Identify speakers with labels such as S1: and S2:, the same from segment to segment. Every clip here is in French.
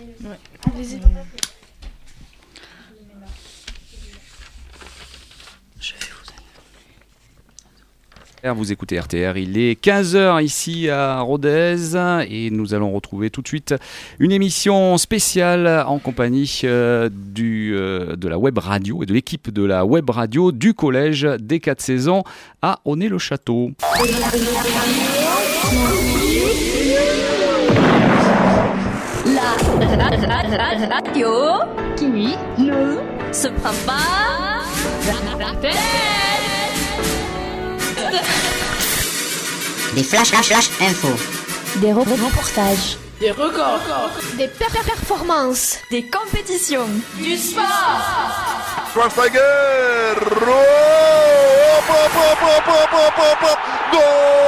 S1: Ouais. Allez-y.
S2: Vous écoutez RTR, il est 15h ici à Rodez et nous allons retrouver tout de suite une émission spéciale en compagnie de la web radio et de l'équipe de la web radio du collège des 4 saisons à Aunay-le-Château.
S3: La radio qui ne se prend pas la tête.
S4: Des flash info.
S3: Des reportages.
S1: Des records.
S3: Des performances. Des compétitions. Du sport.
S5: Schweinsteiger. Goal.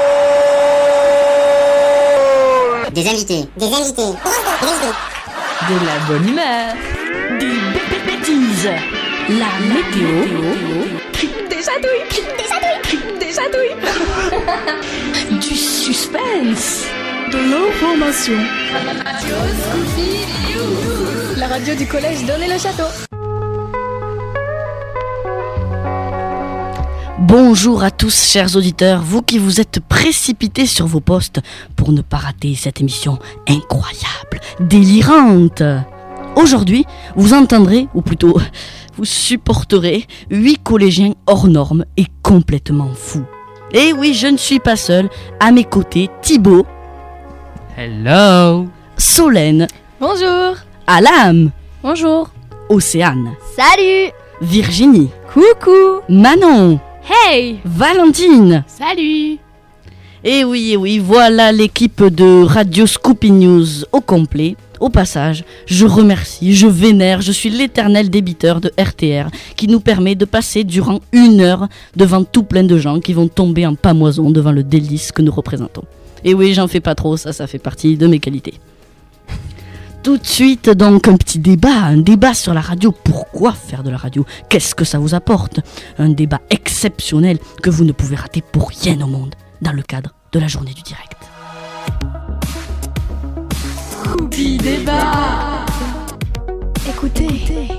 S4: Des invités.
S3: De la bonne humeur. Des bêtises. La météo. Des chatouilles. Du suspense.
S1: De l'information.
S3: La radio du collège d'Aunay-le-Château.
S6: Bonjour à tous, chers auditeurs, vous qui vous êtes précipités sur vos postes pour ne pas rater cette émission incroyable, délirante. Aujourd'hui, vous entendrez, ou plutôt, vous supporterez 8 collégiens hors normes et complètement fous. Et oui, je ne suis pas seul. À mes côtés, Thibaut.
S7: Hello.
S6: Solène.
S3: Bonjour.
S6: Alam.
S3: Bonjour.
S6: Océane.
S3: Salut.
S6: Virginie.
S3: Coucou.
S6: Manon.
S3: Hey.
S6: Valentine.
S3: Salut.
S6: Et oui, voilà l'équipe de Radio Scoopy News au complet. Au passage, je remercie, je vénère, je suis l'éternel débiteur de RTR qui nous permet de passer durant 1 heure devant tout plein de gens qui vont tomber en pamoison devant le délice que nous représentons. Et oui, j'en fais pas trop, ça fait partie de mes qualités. Tout de suite, donc, un débat sur la radio. Pourquoi faire de la radio ? Qu'est-ce que ça vous apporte ? Un débat exceptionnel que vous ne pouvez rater pour rien au monde dans le cadre de la journée du direct.
S3: Petit débat. Écoutez.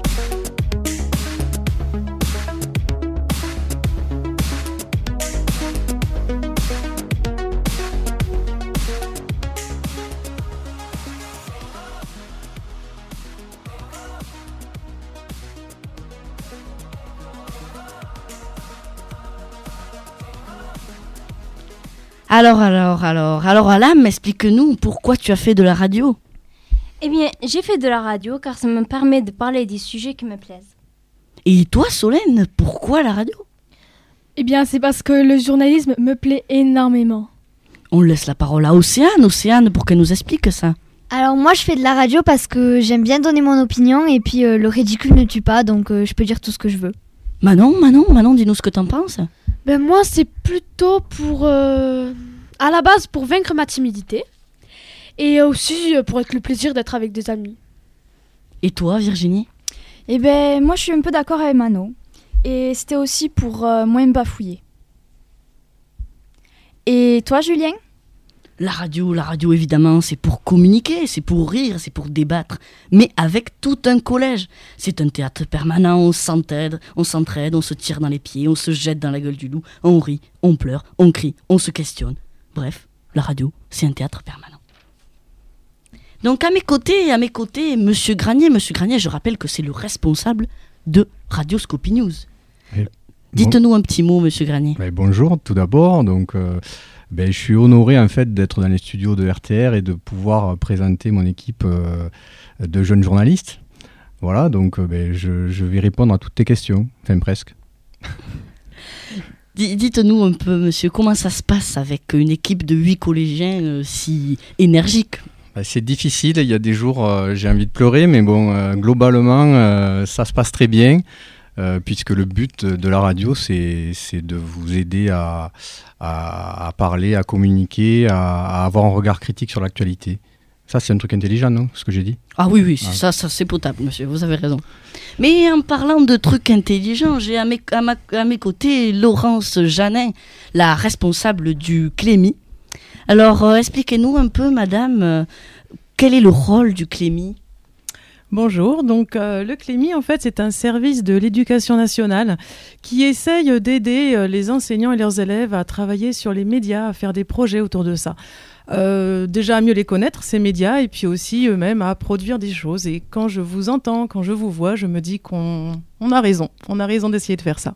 S6: Alors, Alam, explique-nous pourquoi tu as fait de la radio.
S8: Eh bien, j'ai fait de la radio car ça me permet de parler des sujets qui me plaisent.
S6: Et toi, Solène, pourquoi la radio ?
S1: Eh bien, c'est parce que le journalisme me plaît énormément.
S6: On laisse la parole à Océane, pour qu'elle nous explique ça.
S9: Alors moi, je fais de la radio parce que j'aime bien donner mon opinion et puis le ridicule ne tue pas, donc je peux dire tout ce que je veux.
S6: Manon, dis-nous ce que t'en penses.
S10: Ben moi, c'est plutôt pour... à la base, pour vaincre ma timidité. Et aussi pour être le plaisir d'être avec des amis.
S6: Et toi, Virginie ?
S11: Eh ben, moi, je suis un peu d'accord avec Manon. Et c'était aussi pour moins me bafouiller. Et toi, Julien ?
S6: La radio, évidemment, c'est pour communiquer, c'est pour rire, c'est pour débattre. Mais avec tout un collège. C'est un théâtre permanent, on s'entraide, on se tire dans les pieds, on se jette dans la gueule du loup, on rit, on pleure, on crie, on se questionne. Bref, la radio, c'est un théâtre permanent. Donc à mes côtés, Monsieur Granier, je rappelle que c'est le responsable de Radio Scoopy News. Dites-nous un petit mot, Monsieur Granier.
S12: Bonjour, tout d'abord. Donc, je suis honoré en fait d'être dans les studios de RTR et de pouvoir présenter mon équipe de jeunes journalistes. Voilà, donc je vais répondre à toutes tes questions, enfin presque.
S6: Dites-nous un peu, monsieur, comment ça se passe avec une équipe de 8 collégiens si énergiques ?
S12: C'est difficile, il y a des jours j'ai envie de pleurer, mais bon, globalement, ça se passe très bien, puisque le but de la radio, c'est de vous aider à parler, à communiquer, à avoir un regard critique sur l'actualité. Ça, c'est un truc intelligent, non, ce que j'ai dit ?
S6: Ah oui, ça c'est potable, monsieur, vous avez raison. Mais en parlant de trucs intelligents, j'ai à mes côtés Laurence Janin, la responsable du Clémy. Alors, expliquez-nous un peu, madame, quel est le rôle du Clémy ?
S5: Bonjour, donc le Clémy en fait c'est un service de l'éducation nationale qui essaye d'aider les enseignants et leurs élèves à travailler sur les médias, à faire des projets autour de ça. Déjà à mieux les connaître, ces médias, et puis aussi eux-mêmes à produire des choses. Et quand je vous entends, quand je vous vois, je me dis qu'on a raison d'essayer de faire ça.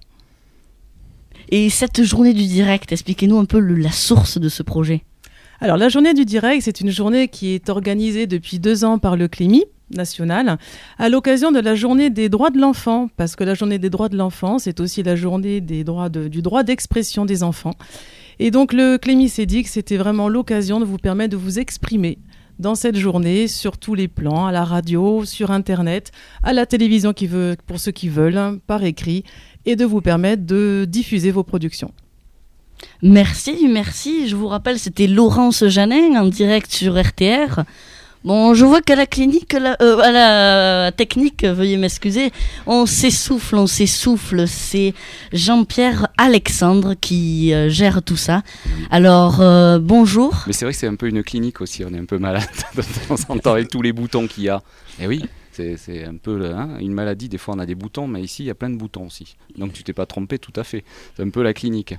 S6: Et cette journée du direct, expliquez-nous un peu la source de ce projet.
S5: Alors la journée du direct, c'est une journée qui est organisée depuis 2 ans par le Clémy national à l'occasion de la journée des droits de l'enfant, parce que la journée des droits de l'enfant, c'est aussi la journée des droits du droit d'expression des enfants. Et donc le Clémy s'est dit que c'était vraiment l'occasion de vous permettre de vous exprimer dans cette journée sur tous les plans, à la radio, sur Internet, à la télévision pour ceux qui veulent, par écrit, et de vous permettre de diffuser vos productions.
S6: Merci. Je vous rappelle, c'était Laurence Janin en direct sur RTR. Bon, je vois qu'à la clinique, à la technique, veuillez m'excuser, on s'essouffle. C'est Jean-Pierre Alexandre qui gère tout ça. Alors, bonjour.
S2: Mais c'est vrai que c'est un peu une clinique aussi, on est un peu malade de temps en temps avec tous les boutons qu'il y a. Et oui, c'est un peu une maladie, des fois on a des boutons, mais ici il y a plein de boutons aussi. Donc tu t'es pas trompé tout à fait, c'est un peu la clinique.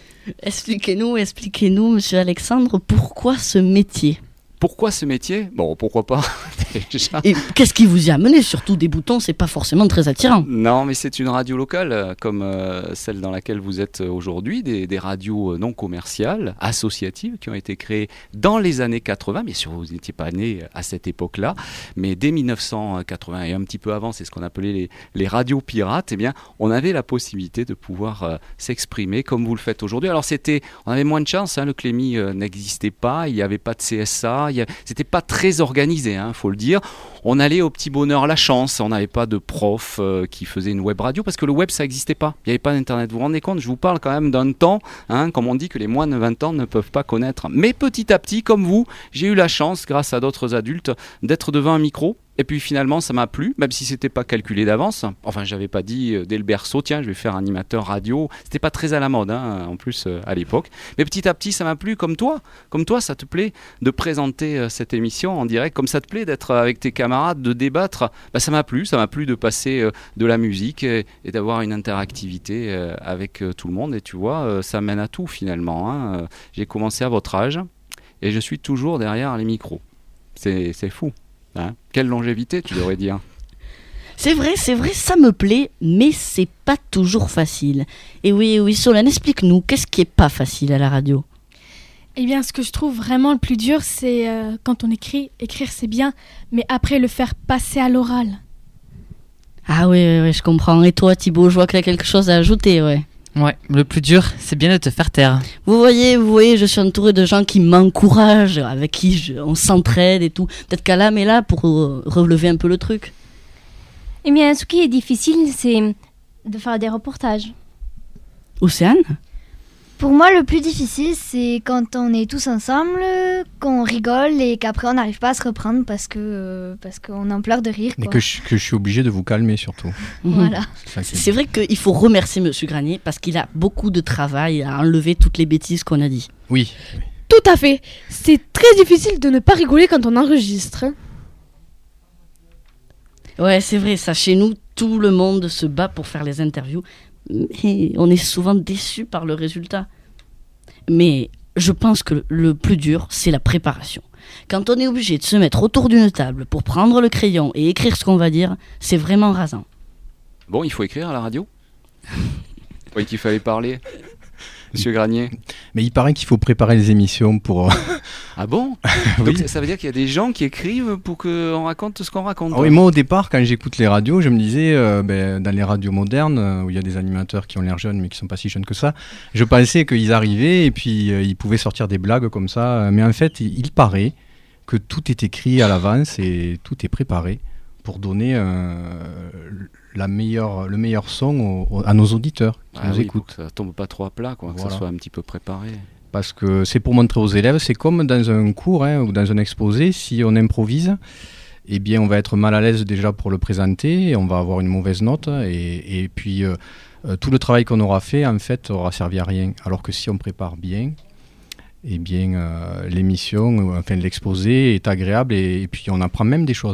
S6: Expliquez-nous, monsieur Alexandre, pourquoi ce métier ?
S2: Pourquoi ce métier ? Bon, pourquoi pas déjà.
S6: Et qu'est-ce qui vous y a amené ? Surtout des boutons, c'est pas forcément très attirant.
S2: Non, mais c'est une radio locale, comme celle dans laquelle vous êtes aujourd'hui, des radios non commerciales, associatives, qui ont été créées dans les années 80. Bien sûr, vous n'étiez pas né à cette époque-là, mais dès 1980 et un petit peu avant, c'est ce qu'on appelait les radios pirates, eh bien, on avait la possibilité de pouvoir s'exprimer comme vous le faites aujourd'hui. Alors, on avait moins de chance, le Clémy n'existait pas, il n'y avait pas de CSA, c'était pas très organisé, faut le dire. On allait au petit bonheur la chance, on n'avait pas de prof qui faisait une web radio parce que le web ça n'existait pas, il n'y avait pas d'internet. Vous vous rendez compte, je vous parle quand même d'un temps, comme on dit, que les moins de 20 ans ne peuvent pas connaître. Mais petit à petit, comme vous, j'ai eu la chance, grâce à d'autres adultes, d'être devant un micro. Et puis finalement, ça m'a plu, même si c'était pas calculé d'avance. Enfin, j'avais pas dit dès le berceau, tiens, je vais faire animateur radio. C'était pas très à la mode, en plus à l'époque. Mais petit à petit, ça m'a plu, comme toi, ça te plaît de présenter cette émission en direct, comme ça te plaît d'être avec tes camarades, de débattre. Ça m'a plu de passer de la musique et d'avoir une interactivité avec tout le monde. Et tu vois, ça mène à tout finalement. J'ai commencé à votre âge et je suis toujours derrière les micros. C'est fou. Quelle longévité, tu devrais dire.
S6: C'est vrai, ça me plaît, mais c'est pas toujours facile. Et oui, Solène, explique-nous, qu'est-ce qui est pas facile à la radio ?
S1: Eh bien, ce que je trouve vraiment le plus dur, c'est quand on écrit. Écrire, c'est bien, mais après, le faire passer à l'oral.
S6: Ah oui, je comprends. Et toi, Thibaut, je vois que tu as quelque chose à ajouter, ouais.
S7: Ouais, le plus dur, c'est bien de te faire taire.
S6: Vous voyez, je suis entouré de gens qui m'encouragent, avec qui on s'entraide et tout. Peut-être qu'Alam est là pour relever un peu le truc.
S8: Eh bien, ce qui est difficile, c'est de faire des reportages.
S6: Océane ?
S9: Pour moi, le plus difficile, c'est quand on est tous ensemble, qu'on rigole et qu'après on n'arrive pas à se reprendre parce qu'on en pleure de rire.
S12: Et que je suis obligé de vous calmer surtout.
S9: Voilà.
S6: C'est vrai qu'il faut remercier Monsieur Granier parce qu'il a beaucoup de travail à enlever toutes les bêtises qu'on a dit.
S12: Oui.
S10: Tout à fait. C'est très difficile de ne pas rigoler quand on enregistre.
S6: Ouais, c'est vrai, ça. Chez nous, tout le monde se bat pour faire les interviews. Mais on est souvent déçus par le résultat. Mais je pense que le plus dur, c'est la préparation. Quand on est obligé de se mettre autour d'une table pour prendre le crayon et écrire ce qu'on va dire, c'est vraiment rasant.
S2: Bon, il faut écrire à la radio ? Oui, qu'il fallait parler. Monsieur Granier.
S12: Mais il paraît qu'il faut préparer les émissions pour...
S2: Ah bon ?
S12: Oui.
S2: Donc ça veut dire qu'il y a des gens qui écrivent pour qu'on raconte ce qu'on raconte.
S12: Oui, moi au départ, quand j'écoute les radios, je me disais, dans les radios modernes, où il y a des animateurs qui ont l'air jeunes mais qui ne sont pas si jeunes que ça, je pensais qu'ils arrivaient et puis ils pouvaient sortir des blagues comme ça. Mais en fait, il paraît que tout est écrit à l'avance et tout est préparé pour donner le meilleur son à nos auditeurs qui nous écoutent.
S2: Pour que ça tombe pas trop à plat, quoi, que ça soit un petit peu préparé.
S12: Parce que c'est pour montrer aux élèves, c'est comme dans un cours ou dans un exposé, si on improvise, eh bien on va être mal à l'aise déjà pour le présenter, et on va avoir une mauvaise note, et puis tout le travail qu'on aura fait, en fait, aura servi à rien. Alors que si on prépare bien, eh bien l'émission, enfin l'exposé est agréable, et puis on apprend même des choses.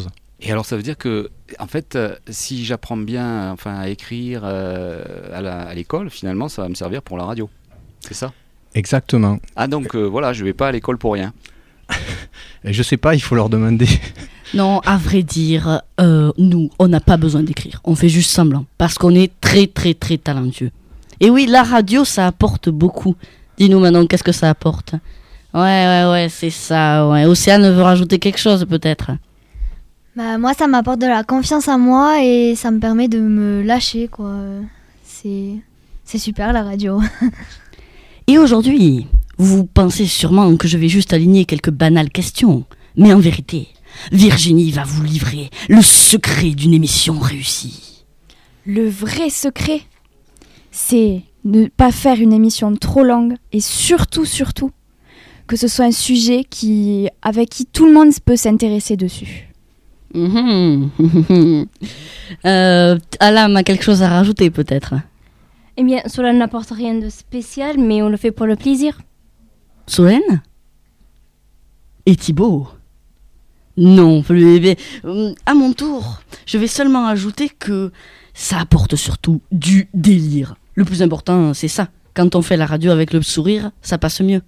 S2: Et alors ça veut dire que, en fait, si j'apprends bien à écrire à l'école, finalement, ça va me servir pour la radio. C'est ça ?
S12: Exactement.
S2: Ah donc voilà, je vais pas à l'école pour rien.
S12: Et je sais pas, il faut leur demander.
S6: Non, à vrai dire, nous, on n'a pas besoin d'écrire. On fait juste semblant, parce qu'on est très, très, très talentueux. Et oui, la radio, ça apporte beaucoup. Dis-nous maintenant, qu'est-ce que ça apporte ? Ouais, c'est ça, ouais. Océane veut rajouter quelque chose, peut-être ?
S9: Bah, moi, ça m'apporte de la confiance en moi et ça me permet de me lâcher, quoi. C'est super, la radio.
S6: Et aujourd'hui, vous pensez sûrement que je vais juste aligner quelques banales questions. Mais en vérité, Virginie va vous livrer le secret d'une émission réussie.
S11: Le vrai secret, c'est ne pas faire une émission trop longue et surtout, que ce soit un sujet avec qui tout le monde peut s'intéresser dessus.
S6: Alam a quelque chose à rajouter peut-être.
S8: Eh bien, cela n'apporte rien de spécial, mais on le fait pour le plaisir.
S6: Solène ? Et Thibaut ? Non, à mon tour, je vais seulement ajouter que ça apporte surtout du délire. Le plus important, c'est ça. Quand on fait la radio avec le sourire, ça passe mieux.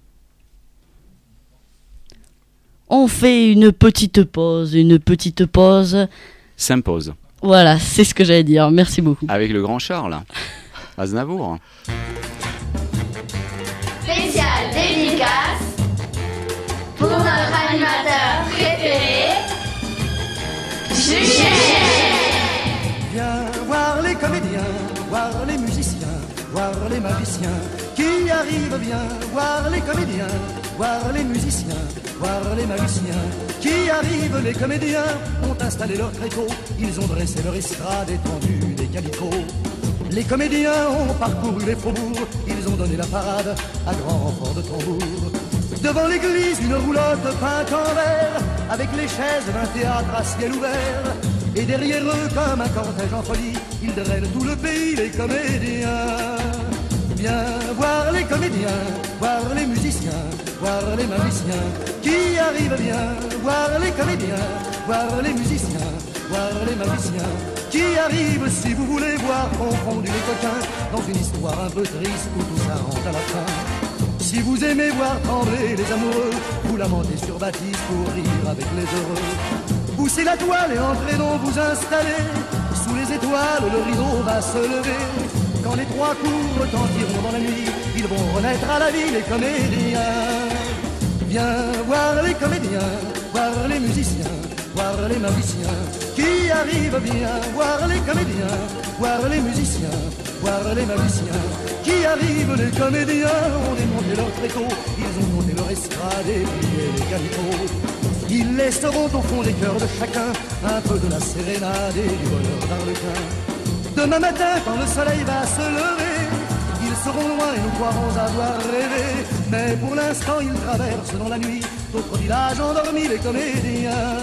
S6: On fait une petite pause.
S2: S'impose.
S6: Voilà, c'est ce que j'allais dire. Merci beaucoup.
S2: Avec le grand Charles. Aznavour.
S3: Spécial dédicace pour notre animateur préféré, Julien.
S13: Viens voir les comédiens, voir les musiciens, voir les magiciens qui arrivent bien. Voir les comédiens, voir les musiciens, voir les magiciens qui arrivent. Les comédiens ont installé leur tréteau, ils ont dressé leur estrade étendue des calicots. Les comédiens ont parcouru les faubourgs, ils ont donné la parade à grand renfort de tambour. Devant l'église, une roulotte peinte en vert, avec les chaises d'un théâtre à ciel ouvert. Et derrière eux, comme un cortège en folie, ils drainent tout le pays, les comédiens. Viens voir les comédiens, voir les musiciens, voir les magiciens qui arrivent bien. Voir les comédiens, voir les musiciens, voir les magiciens qui arrivent. Si vous voulez voir confondus les coquins dans une histoire un peu triste où tout ça rentre à la fin. Si vous aimez voir trembler les amoureux, vous lamentez sur Baptiste pour rire avec les heureux. Poussez la toile et entrez donc vous installer. Sous les étoiles, le rideau va se lever. Quand les trois coups retentiront dans la nuit, ils vont renaître à la vie, les comédiens. Viens voir les comédiens, voir les musiciens, voir les magiciens qui arrivent bien. Voir les comédiens, voir les musiciens, voir les magiciens qui arrivent. Les comédiens ont démonté leur tréteau, ils ont monté leur estrade et plié les calicots. Ils laisseront au fond des cœurs de chacun un peu de la sérénade et du bonheur d'Arlequin. Demain matin, quand le soleil va se lever, ils seront loin et nous croirons avoir rêvé. Mais pour l'instant, ils traversent dans la nuit d'autres villages endormis, les comédiens.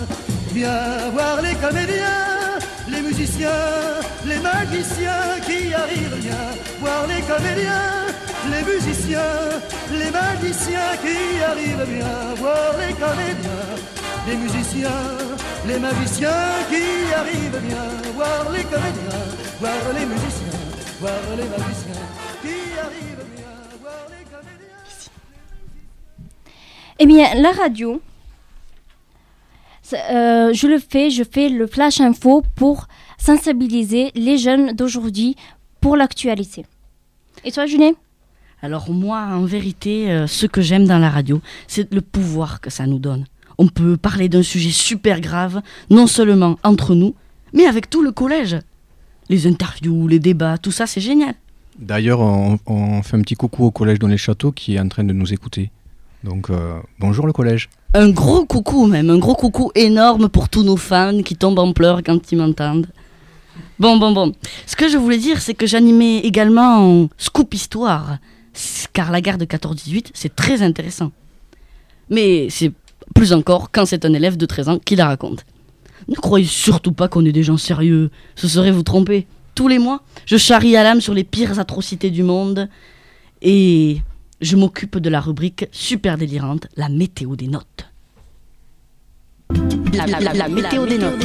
S13: Viens voir les comédiens, les musiciens, les magiciens qui arrivent bien. Voir les comédiens, les musiciens, les magiciens qui arrivent bien. Voir les comédiens, les musiciens, les magiciens qui arrivent bien. Voir les comédiens, voir les musiciens, voir les magiciens qui arrivent bien. Voir les comédiens.
S8: Eh bien, la radio, je fais le flash info pour sensibiliser les jeunes d'aujourd'hui pour l'actualité. Et toi, Julien ?
S6: Alors moi, en vérité, ce que j'aime dans la radio, c'est le pouvoir que ça nous donne. On peut parler d'un sujet super grave, non seulement entre nous, mais avec tout le collège. Les interviews, les débats, tout ça, c'est génial.
S12: D'ailleurs, on fait un petit coucou au collège dans les châteaux qui est en train de nous écouter. Donc, bonjour le collège.
S6: Un gros coucou même, un gros coucou énorme pour tous nos fans qui tombent en pleurs quand ils m'entendent. Bon. Ce que je voulais dire, c'est que j'animais également en Scoop Histoire, car la guerre de 14-18, c'est très intéressant. Mais c'est plus encore quand c'est un élève de 13 ans qui la raconte. Ne croyez surtout pas qu'on est des gens sérieux, ce serait vous tromper. Tous les mois, je charrie Alam sur les pires atrocités du monde et je m'occupe de la rubrique super délirante, la météo des notes. La météo des notes.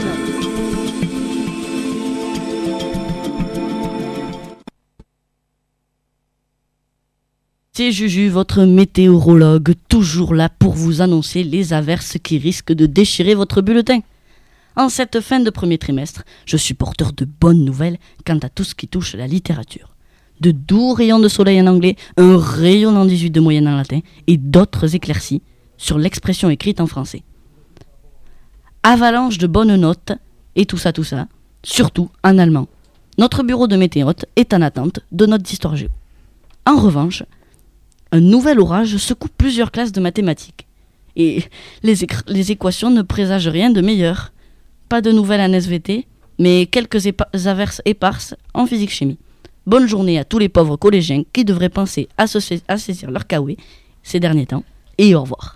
S6: C'est Juju, votre météorologue, toujours là pour vous annoncer les averses qui risquent de déchirer votre bulletin. En cette fin de premier trimestre, je suis porteur de bonnes nouvelles quant à tout ce qui touche la littérature. De doux rayons de soleil en anglais, un rayonnant 18 de moyenne en latin et d'autres éclaircies sur l'expression écrite en français. Avalanche de bonnes notes et tout ça, surtout en allemand. Notre bureau de météote est en attente de notes d'histoire géo. En revanche, un nouvel orage secoue plusieurs classes de mathématiques. Et les équations ne présagent rien de meilleur. Pas de nouvelles en SVT, mais quelques averses éparses en physique-chimie. Bonne journée à tous les pauvres collégiens qui devraient penser à saisir leur kawaii ces derniers temps. Et au revoir.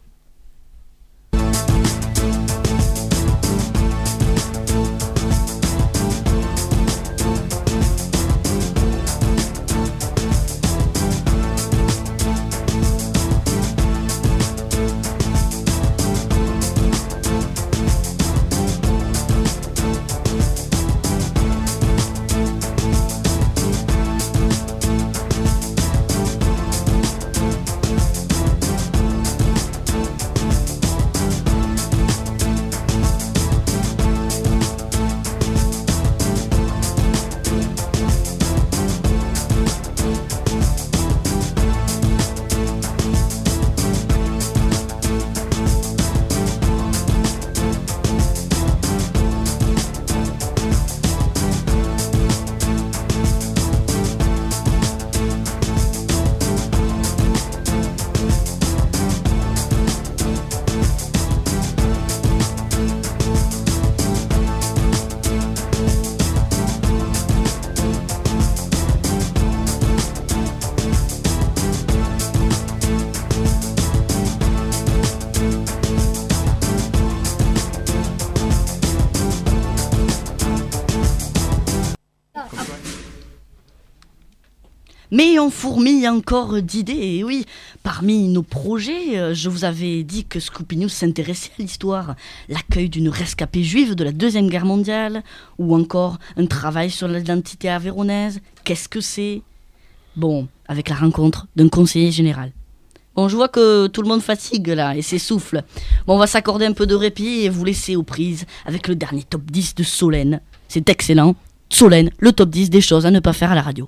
S6: Mais on fourmille encore d'idées, et oui, parmi nos projets, je vous avais dit que Scoopy News s'intéressait à l'histoire, l'accueil d'une rescapée juive de la Deuxième Guerre mondiale, ou encore un travail sur l'identité avéronaise. Qu'est-ce que c'est ? Bon, avec la rencontre d'un conseiller général. Bon, je vois que tout le monde fatigue là et s'essouffle. Bon, on va s'accorder un peu de répit et vous laisser aux prises avec le dernier top 10 de Solène. C'est excellent. Solène, le top 10 des choses à ne pas faire à la radio.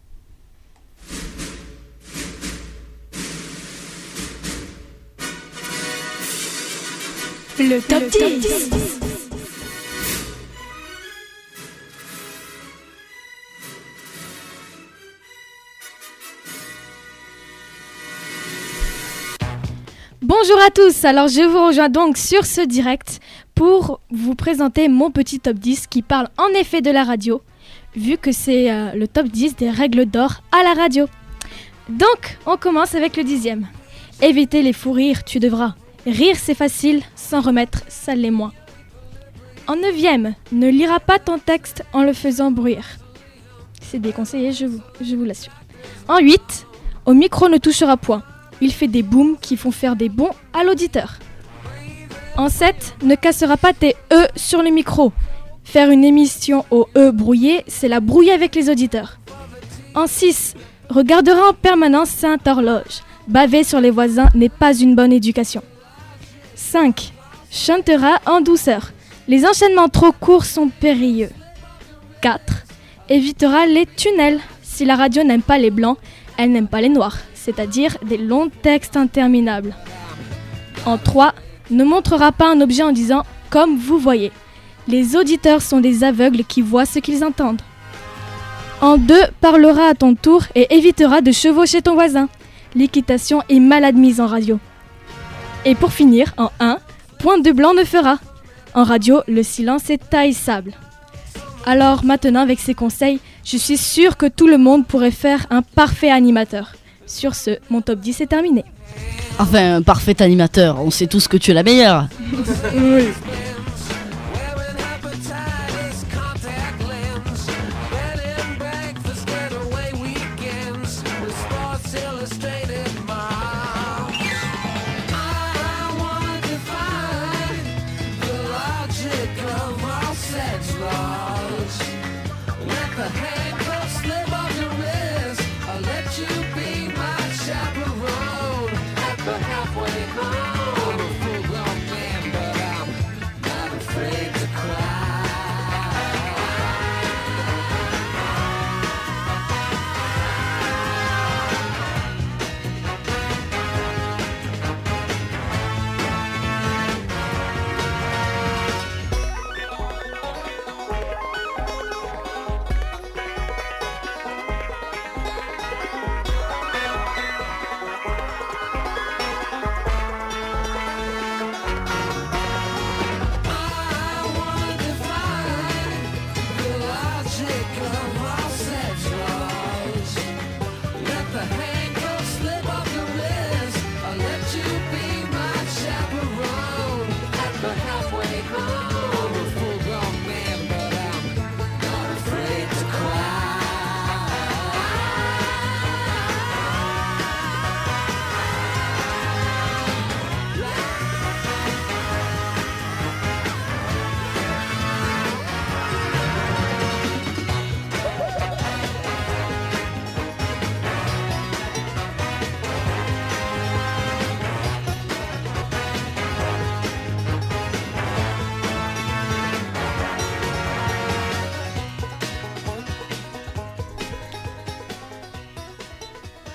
S1: Le top 10. Bonjour à tous, alors je vous rejoins donc sur ce direct pour vous présenter mon petit top 10 qui parle en effet de la radio, vu que c'est le top 10 des règles d'or à la radio. Donc, on commence avec le 10e. Éviter les fous rires, tu devras. Rire c'est facile, s'en remettre, ça l'est moins. En 9e, ne lira pas ton texte en le faisant bruire. C'est déconseillé, je vous l'assure. En 8, au micro ne touchera point. Il fait des booms qui font faire des bons à l'auditeur. En 7, ne cassera pas tes E sur le micro. Faire une émission au E brouillé, c'est la brouille avec les auditeurs. En 6, regardera en permanence Sainte Horloge. Baver sur les voisins n'est pas une bonne éducation. 5. Chantera en douceur. Les enchaînements trop courts sont périlleux. 4. Évitera les tunnels. Si la radio n'aime pas les blancs, elle n'aime pas les noirs, c'est-à-dire des longs textes interminables. En 3. Ne montrera pas un objet en disant « comme vous voyez ». Les auditeurs sont des aveugles qui voient ce qu'ils entendent. En 2. Parlera à ton tour et évitera de chevaucher ton voisin. L'équitation est mal admise en radio. Et pour finir, en 1, point de blanc ne fera. En radio, le silence est haïssable. Alors maintenant, avec ces conseils, je suis sûre que tout le monde pourrait faire un parfait animateur. Sur ce, mon top 10 est terminé.
S6: Enfin, un parfait animateur, on sait tous que tu es la meilleure.
S1: Oui.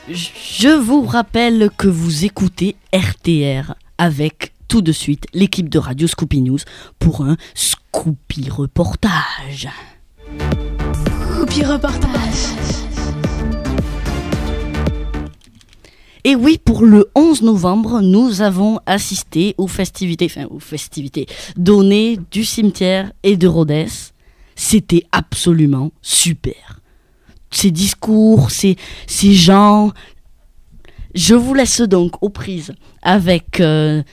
S6: Je vous rappelle que vous écoutez RTR avec tout de suite l'équipe de Radio Scoopy News pour un Scoopy reportage.
S10: Scoopy reportage.
S6: Et oui, pour le 11 novembre, nous avons assisté aux festivités données du cimetière et de Rodez. C'était absolument super. Ces discours, ces gens. Je vous laisse donc aux prises avec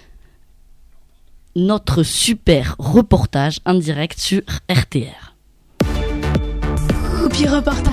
S6: notre super reportage en direct sur RTR.
S10: Scoopy reportage.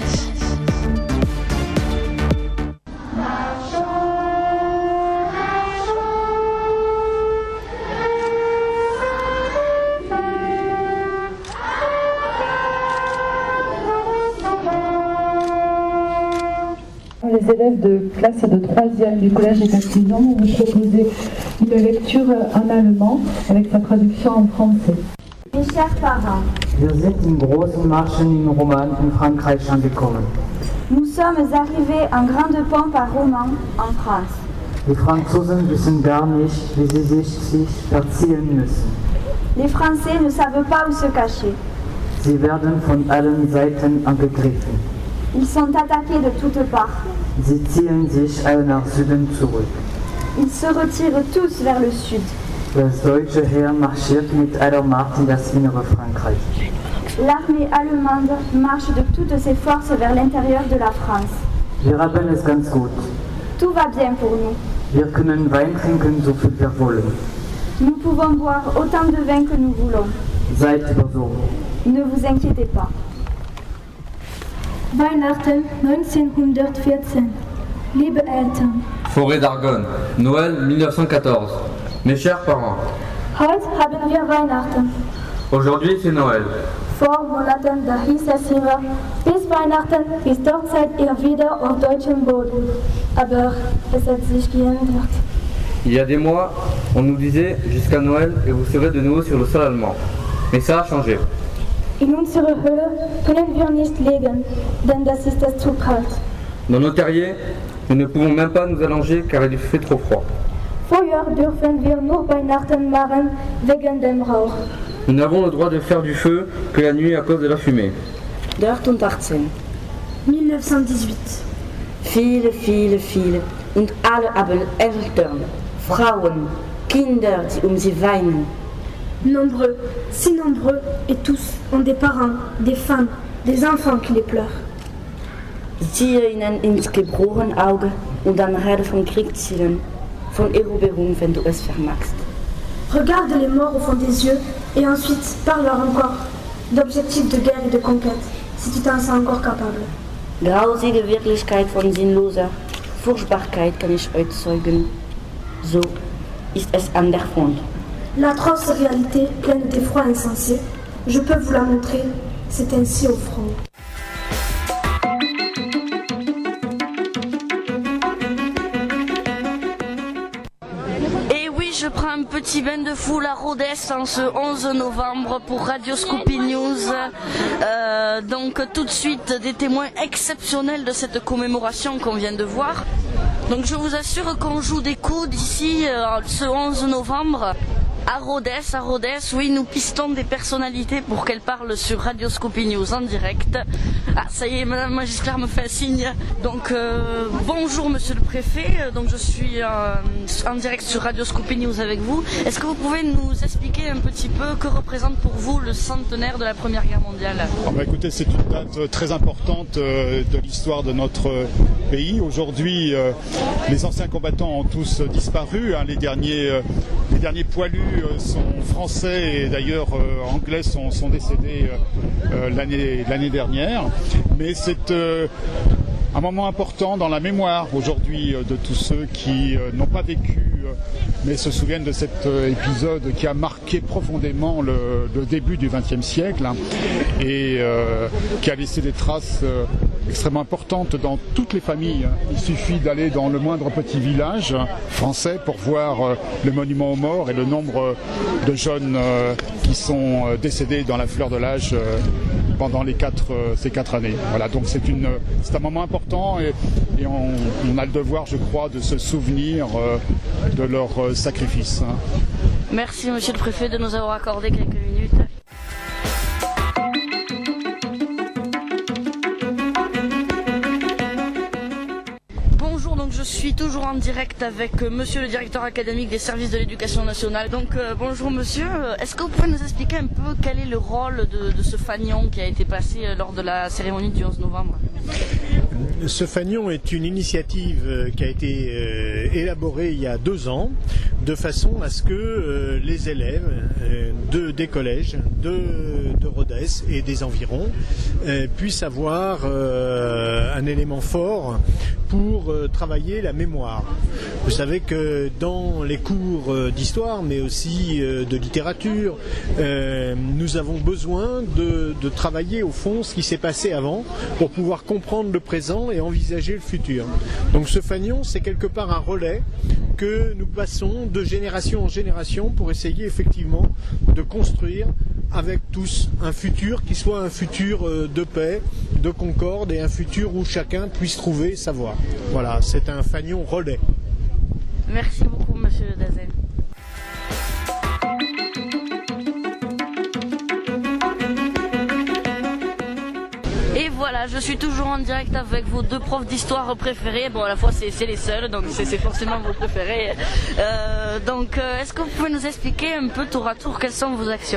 S14: Les élèves de classe de 3e du collège des Castillan vont vous proposer une lecture en allemand avec sa traduction en français.
S15: Mes chers parents,
S16: wir sind in großen Marschen in Roman in Frankreich angekommen.
S15: Nous sommes arrivés en grande pompe à Romans, en France.
S16: Die Franzosen wissen gar nicht, wie sie sich verziehen müssen.
S15: Les Français ne savent pas où se cacher.
S16: Sie werden von allen Seiten angegriffen.
S15: Ils sont attaqués de toutes parts.
S16: Sie ziehen sich alle nach Süden zurück.
S15: Ils se retirent tous vers le sud.
S16: Das deutsche Heer marschiert mit aller Macht in das innere Frankreich.
S15: L'armée allemande marche de toutes ses forces vers l'intérieur de la France.
S16: Wir haben es ganz gut.
S15: Tout va bien pour nous.
S16: Wir können Wein trinken, so viel wir wollen.
S15: Nous pouvons boire autant de vin que nous voulons.
S16: Seid besorgt.
S15: Ne vous inquiétez pas.
S17: Weihnachten 1914. Liebe Eltern.
S18: Forêt d'Argonne, Noël 1914. Mes chers parents.
S17: Heute haben wir Weihnachten.
S18: Aujourd'hui c'est Noël.
S17: Vor Monaten da hieß es immer, bis Weihnachten ist doch seid ihr wieder auf deutschem Boden. Aber es hat sich geändert.
S18: Il y a des mois, on nous disait jusqu'à Noël et vous serez de nouveau sur le sol allemand. Mais ça a changé.
S17: In unserer Höhle können wir nicht liegen, denn das ist es zu kalt.
S18: Dans nos terriers, nous ne pouvons même pas nous allonger car il fait trop froid.
S17: Feuer dürfen wir nur Weihnachten machen wegen dem Rauch.
S18: Nous n'avons le droit de faire du feu que la nuit à cause de la fumée.
S17: 1918.
S6: Viele und alle haben Eltern, Frauen, Kinder, die sie weinen.
S17: Nombreux, si nombreux, et tous ont des parents, des femmes, des enfants qui les pleurent.
S6: Siehe ihnen ins gebrochene Auge und dann rede vom Kriegszielen, von Eroberung, wenn du es vermagst.
S17: Regarde les morts au fond des yeux et ensuite parle-leur encore d'objectifs de guerre et de conquête, si tu t'en sens encore capable.
S6: Grausige Wirklichkeit von sinnloser Furchtbarkeit kann ich euch zeugen. So ist es an der Front.
S17: L'atroce réalité pleine d'effroi insensé, je peux vous la montrer, c'est ainsi au front.
S6: Et oui, je prends un petit bain de foule à Rodez en ce 11 novembre pour Radio Scoopy News. Donc tout de suite des témoins exceptionnels de cette commémoration qu'on vient de voir. Donc je vous assure qu'on joue des coudes ici ce 11 novembre. À Rodez, oui, nous pistons des personnalités pour qu'elles parlent sur Radio Scoopy News en direct. Ah, ça y est, Madame Magistraire me fait un signe. Donc, bonjour Monsieur le Préfet, donc je suis en direct sur Radio Scoopy News avec vous. Est-ce que vous pouvez nous expliquer un petit peu que représente pour vous le centenaire de la Première Guerre mondiale ?
S19: Écoutez, c'est une date très importante de l'histoire de notre pays. Aujourd'hui, les anciens combattants ont tous disparu, hein. Les derniers poilus sont français et d'ailleurs anglais sont décédés l'année dernière. Mais c'est un moment important dans la mémoire aujourd'hui de tous ceux qui n'ont pas vécu mais se souviennent de cet épisode qui a marqué profondément le début du XXe siècle, hein, et qui a laissé des traces extrêmement importantes dans toutes les familles. Il suffit d'aller dans le moindre petit village français pour voir le monument aux morts et le nombre de jeunes qui sont décédés dans la fleur de l'âge pendant ces 4 années. Voilà, donc c'est un moment important et on a le devoir, je crois, de se souvenir de leur sacrifice.
S6: Merci Monsieur le Préfet de nous avoir accordé quelques minutes. Bonjour, donc je suis toujours en direct avec Monsieur le Directeur académique des services de l'éducation nationale. Donc bonjour Monsieur, est-ce que vous pouvez nous expliquer un peu quel est le rôle de ce fanion qui a été passé lors de la cérémonie du 11 novembre ?
S20: Ce fanion est une initiative qui a été élaborée il y a 2 ans, de façon à ce que les élèves des collèges de Rodez et des environs puissent avoir un élément fort pour travailler la mémoire. Vous savez que dans les cours d'histoire, mais aussi de littérature, nous avons besoin de travailler au fond ce qui s'est passé avant pour pouvoir comprendre le présent et envisager le futur. Donc ce fanion, c'est quelque part un relais que nous passons de génération en génération pour essayer effectivement de construire avec tous un futur qui soit un futur de paix, de concorde et un futur où chacun puisse trouver sa voie. Voilà, c'est un fanion relais.
S6: Merci beaucoup Monsieur Dazel. Et voilà, je suis toujours en direct avec vos 2 profs d'histoire préférés. Bon, à la fois c'est les seuls, donc c'est forcément vos préférés. Est-ce que vous pouvez nous expliquer un peu tour à tour quelles sont vos actions ?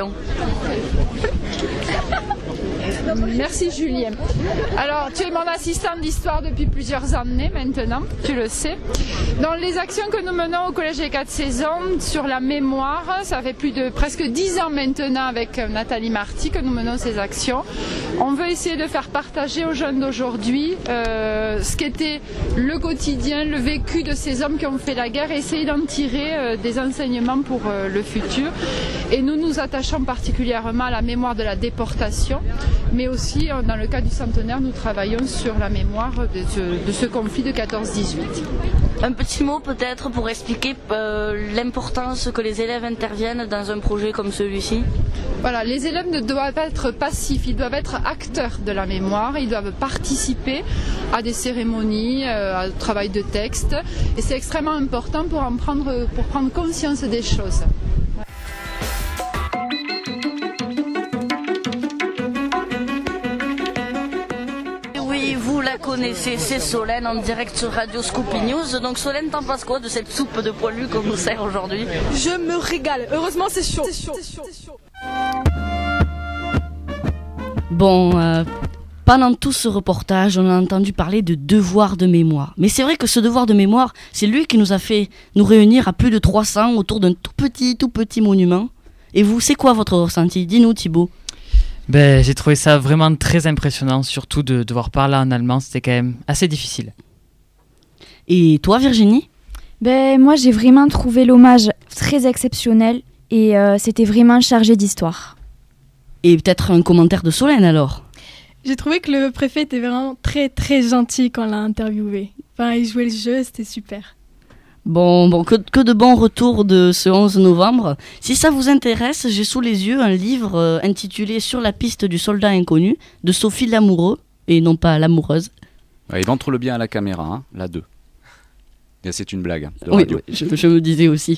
S21: Merci Julien. Alors, tu es mon assistant d'histoire depuis plusieurs années maintenant, tu le sais. Dans les actions que nous menons au Collège des 4 saisons sur la mémoire, ça fait presque 10 ans maintenant avec Nathalie Marty que nous menons ces actions. On veut essayer de faire partager aux jeunes d'aujourd'hui ce qu'était le quotidien, le vécu de ces hommes qui ont fait la guerre et essayer d'en tirer des enseignements pour le futur. Et nous nous attachons particulièrement à la mémoire de la déportation, mais aussi dans le cas du centenaire, nous travaillons sur la mémoire de ce conflit de 14-18.
S6: Un petit mot peut-être pour expliquer l'importance que les élèves interviennent dans un projet comme celui-ci.
S21: Voilà, les élèves ne doivent pas être passifs, ils doivent être acteurs de la mémoire, ils doivent participer à des cérémonies, à un travail de texte, et c'est extrêmement important pour prendre conscience des choses.
S6: Connaissez, c'est Solène en direct sur Radio Scoopy News. Donc Solène, t'en penses quoi de cette soupe de poilu qu'on nous sert aujourd'hui ?
S10: Je me régale, heureusement c'est chaud.
S6: Bon, pendant tout ce reportage, on a entendu parler de devoir de mémoire. Mais c'est vrai que ce devoir de mémoire, c'est lui qui nous a fait nous réunir à plus de 300 autour d'un tout petit monument. Et vous, c'est quoi votre ressenti ? Dis-nous Thibaut.
S7: J'ai trouvé ça vraiment très impressionnant, surtout de devoir parler en allemand, c'était quand même assez difficile.
S6: Et toi Virginie ?
S11: Moi j'ai vraiment trouvé l'hommage très exceptionnel et c'était vraiment chargé d'histoire.
S6: Et peut-être un commentaire de Solène alors ?
S1: J'ai trouvé que le préfet était vraiment très très gentil quand on l'a interviewé. Enfin, il jouait le jeu, c'était super.
S6: Bon, que de bons retours de ce 11 novembre. Si ça vous intéresse, j'ai sous les yeux un livre intitulé « Sur la piste du soldat inconnu » de Sophie Lamoureux, et non pas l'amoureuse.
S2: Il montre-le bien à la caméra, hein, la 2. Et c'est une blague de
S6: oui,
S2: radio.
S6: Oui, je me disais aussi.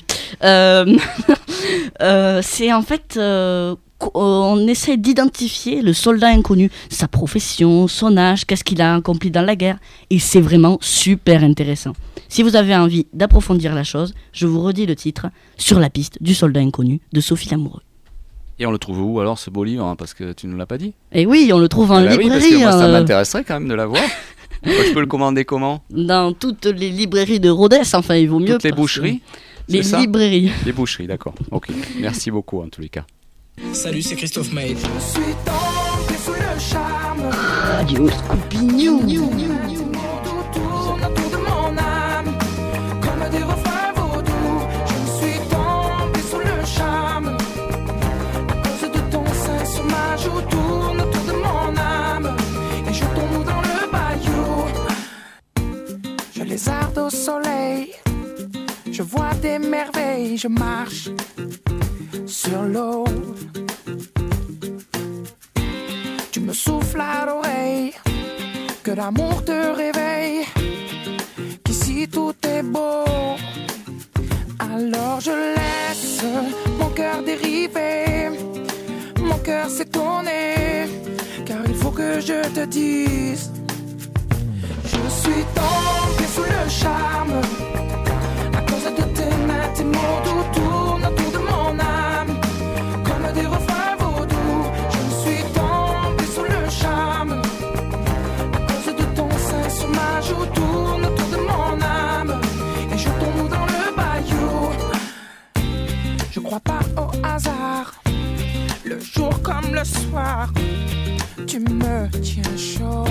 S6: C'est en fait... on essaie d'identifier le soldat inconnu, sa profession, son âge, qu'est-ce qu'il a accompli dans la guerre. Et c'est vraiment super intéressant. Si vous avez envie d'approfondir la chose, je vous redis le titre, Sur la piste du soldat inconnu de Sophie Lamoureux.
S2: Et on le trouve où alors ce beau livre, hein, parce que tu ne nous l'as pas dit ?
S6: Et oui, on le trouve en librairie.
S2: Oui, parce que moi, ça m'intéresserait quand même de l'avoir. Je peux le commander comment ?
S6: Dans toutes les librairies de Rodez, enfin il vaut mieux.
S2: Toutes les boucheries ?
S6: Les librairies.
S2: Les boucheries, d'accord. Ok, merci beaucoup en tous les cas.
S22: Salut, c'est Christophe Maé.
S13: Je suis tombé sous le charme.
S6: Radio Scoopy News.
S13: Tourne autour de mon âme, comme des refrains vaudous. Je suis tombé sous le charme. À cause de ton sein sur ma joue, tourne autour de mon âme. Et je tombe dans le bayou. Je lézarde au soleil. Je vois des merveilles, je marche sur l'eau. Tu me
S4: souffle à l'oreille, que l'amour te réveille, qu'ici tout est beau. Alors je laisse mon cœur dériver, mon cœur s'étonner, car il faut que je te dise, je suis tombée sous le charme, à cause de tes mains, tes mots doux tournent autour de mon âme, comme des refrains vaudous. Je suis tombée sous le charme, à cause de ton sein sur ma joue, tourne autour de mon âme, et je tombe dans le bayou. Je crois pas au hasard, le jour comme le soir, tu me tiens chaud.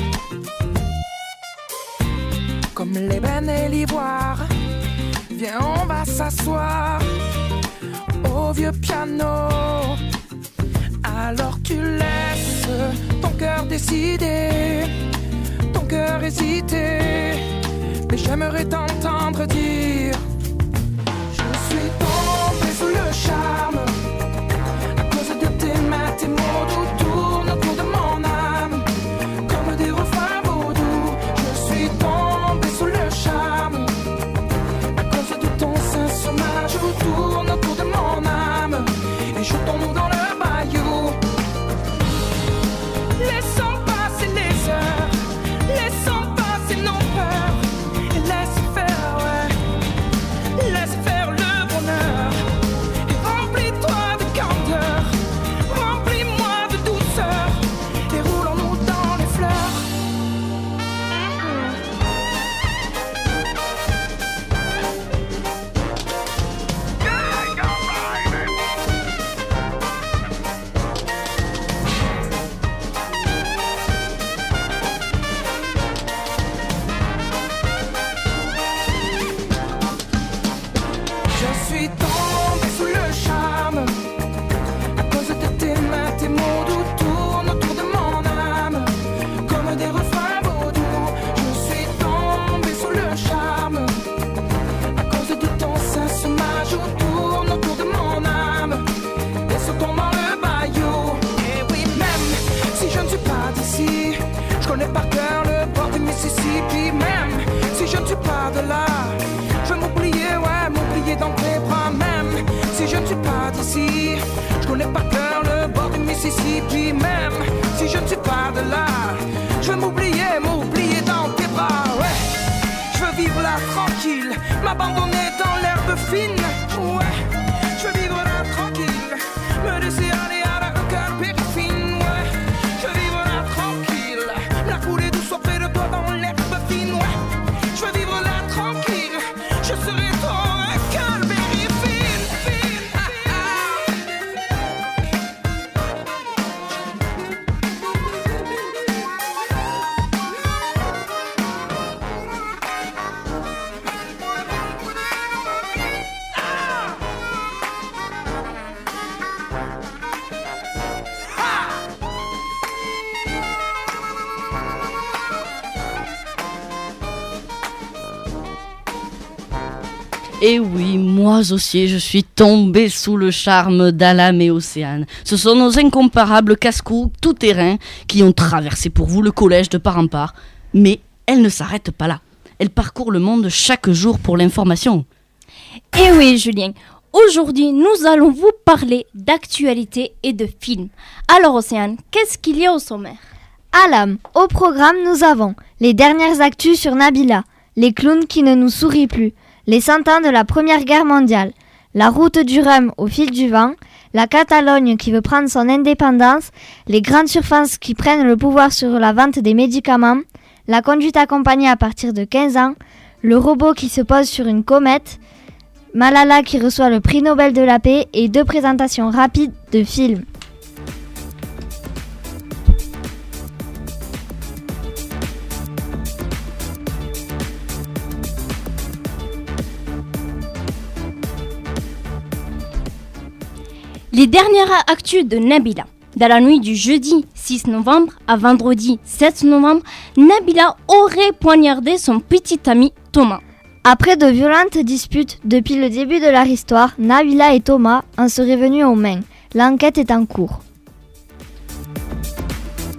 S4: Comme l'ébène et l'ivoire, viens on va s'asseoir au vieux piano. Alors tu laisses ton cœur décider, ton cœur hésiter, mais j'aimerais t'entendre dire, je suis tombée sous le charme, à cause de tes mains, tes mots doux tournent autour de mon âme, comme des refrains vaudous. Je suis tombée sous le charme, à cause de ton sein sur ma joue, tourne autour de mon âme, et je tombe dans le bayou. Laissons passer les heures, laissons passer nos peurs, et laisse faire, ouais, laisse faire le bonheur, et remplis-toi de candeur, remplis-moi de douceur, et roulons-nous dans les fleurs. Je suis tombée sous le charme, à cause de tes mains, tes mots doux tournent autour de mon âme, comme des refrains vaudous. Je suis tombée sous le charme, à cause de ton sein sur ma joue, tourne autour de mon âme, et se tombe dans le bayou. Et oui, même si je ne suis pas d'ici, je connais par cœur le bord du Mississippi. Même si je ne suis pas de là, je vais m'oublier, ouais, m'oublier dans tes bras. Même si je ne suis pas d'ici, je connais par cœur le bord du Mississippi. Même si je ne suis pas de là, je vais m'oublier, m'oublier dans tes bras, ouais. Je veux vivre là tranquille, m'abandonner dans l'herbe fine, ouais. Je veux vivre là tranquille, me laisser aller à la cœur périfine, ouais. Je veux vivre là tranquille, la coulée douce auprès de toi dans l'herbe fine, ouais. Je veux vivre là tranquille, je serai ton cœur périfine, fine, ah, ah.
S6: Et oui, moi aussi, je suis tombée sous le charme d'Alam et Océane. Ce sont nos incomparables casse-cou tout-terrain qui ont traversé pour vous le collège de Parampar. Mais elles ne s'arrêtent pas là. Elles parcourent le monde chaque jour pour l'information.
S8: Et oui, Julien. Aujourd'hui, nous allons vous parler d'actualité et de films. Alors, Océane, qu'est-ce qu'il y a au sommaire ?
S9: Alam, au programme, nous avons les dernières actus sur Nabila, les clowns qui ne nous sourient plus, les 100 ans de la Première Guerre mondiale, la route du rhum au fil du vent, la Catalogne qui veut prendre son indépendance, les grandes surfaces qui prennent le pouvoir sur la vente des médicaments, la conduite accompagnée à partir de 15 ans, le robot qui se pose sur une comète, Malala qui reçoit le prix Nobel de la paix et 2 présentations rapides de films.
S8: Les dernières actus de Nabila. Dans la nuit du jeudi 6 novembre à vendredi 7 novembre, Nabila aurait poignardé son petit ami Thomas.
S9: Après de violentes disputes depuis le début de leur histoire, Nabila et Thomas en seraient venus aux mains. L'enquête est en cours.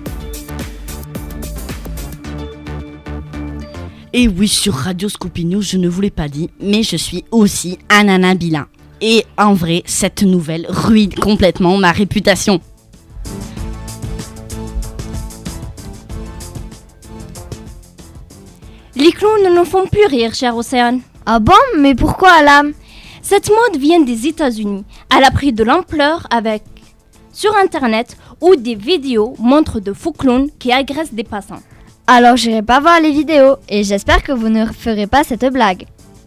S6: Et oui, sur Radio Scoopy News, je ne vous l'ai pas dit, mais je suis aussi Anna Nabila. Et en vrai, cette nouvelle ruine complètement ma réputation.
S8: Les clowns ne nous font plus rire, cher Océane.
S9: Ah bon? Mais pourquoi, Alam?
S8: Cette mode vient des États-Unis. Elle a pris de l'ampleur sur Internet où des vidéos montrent de faux clowns qui agressent des passants.
S9: Alors j'irai pas voir les vidéos et j'espère que vous ne ferez pas cette blague.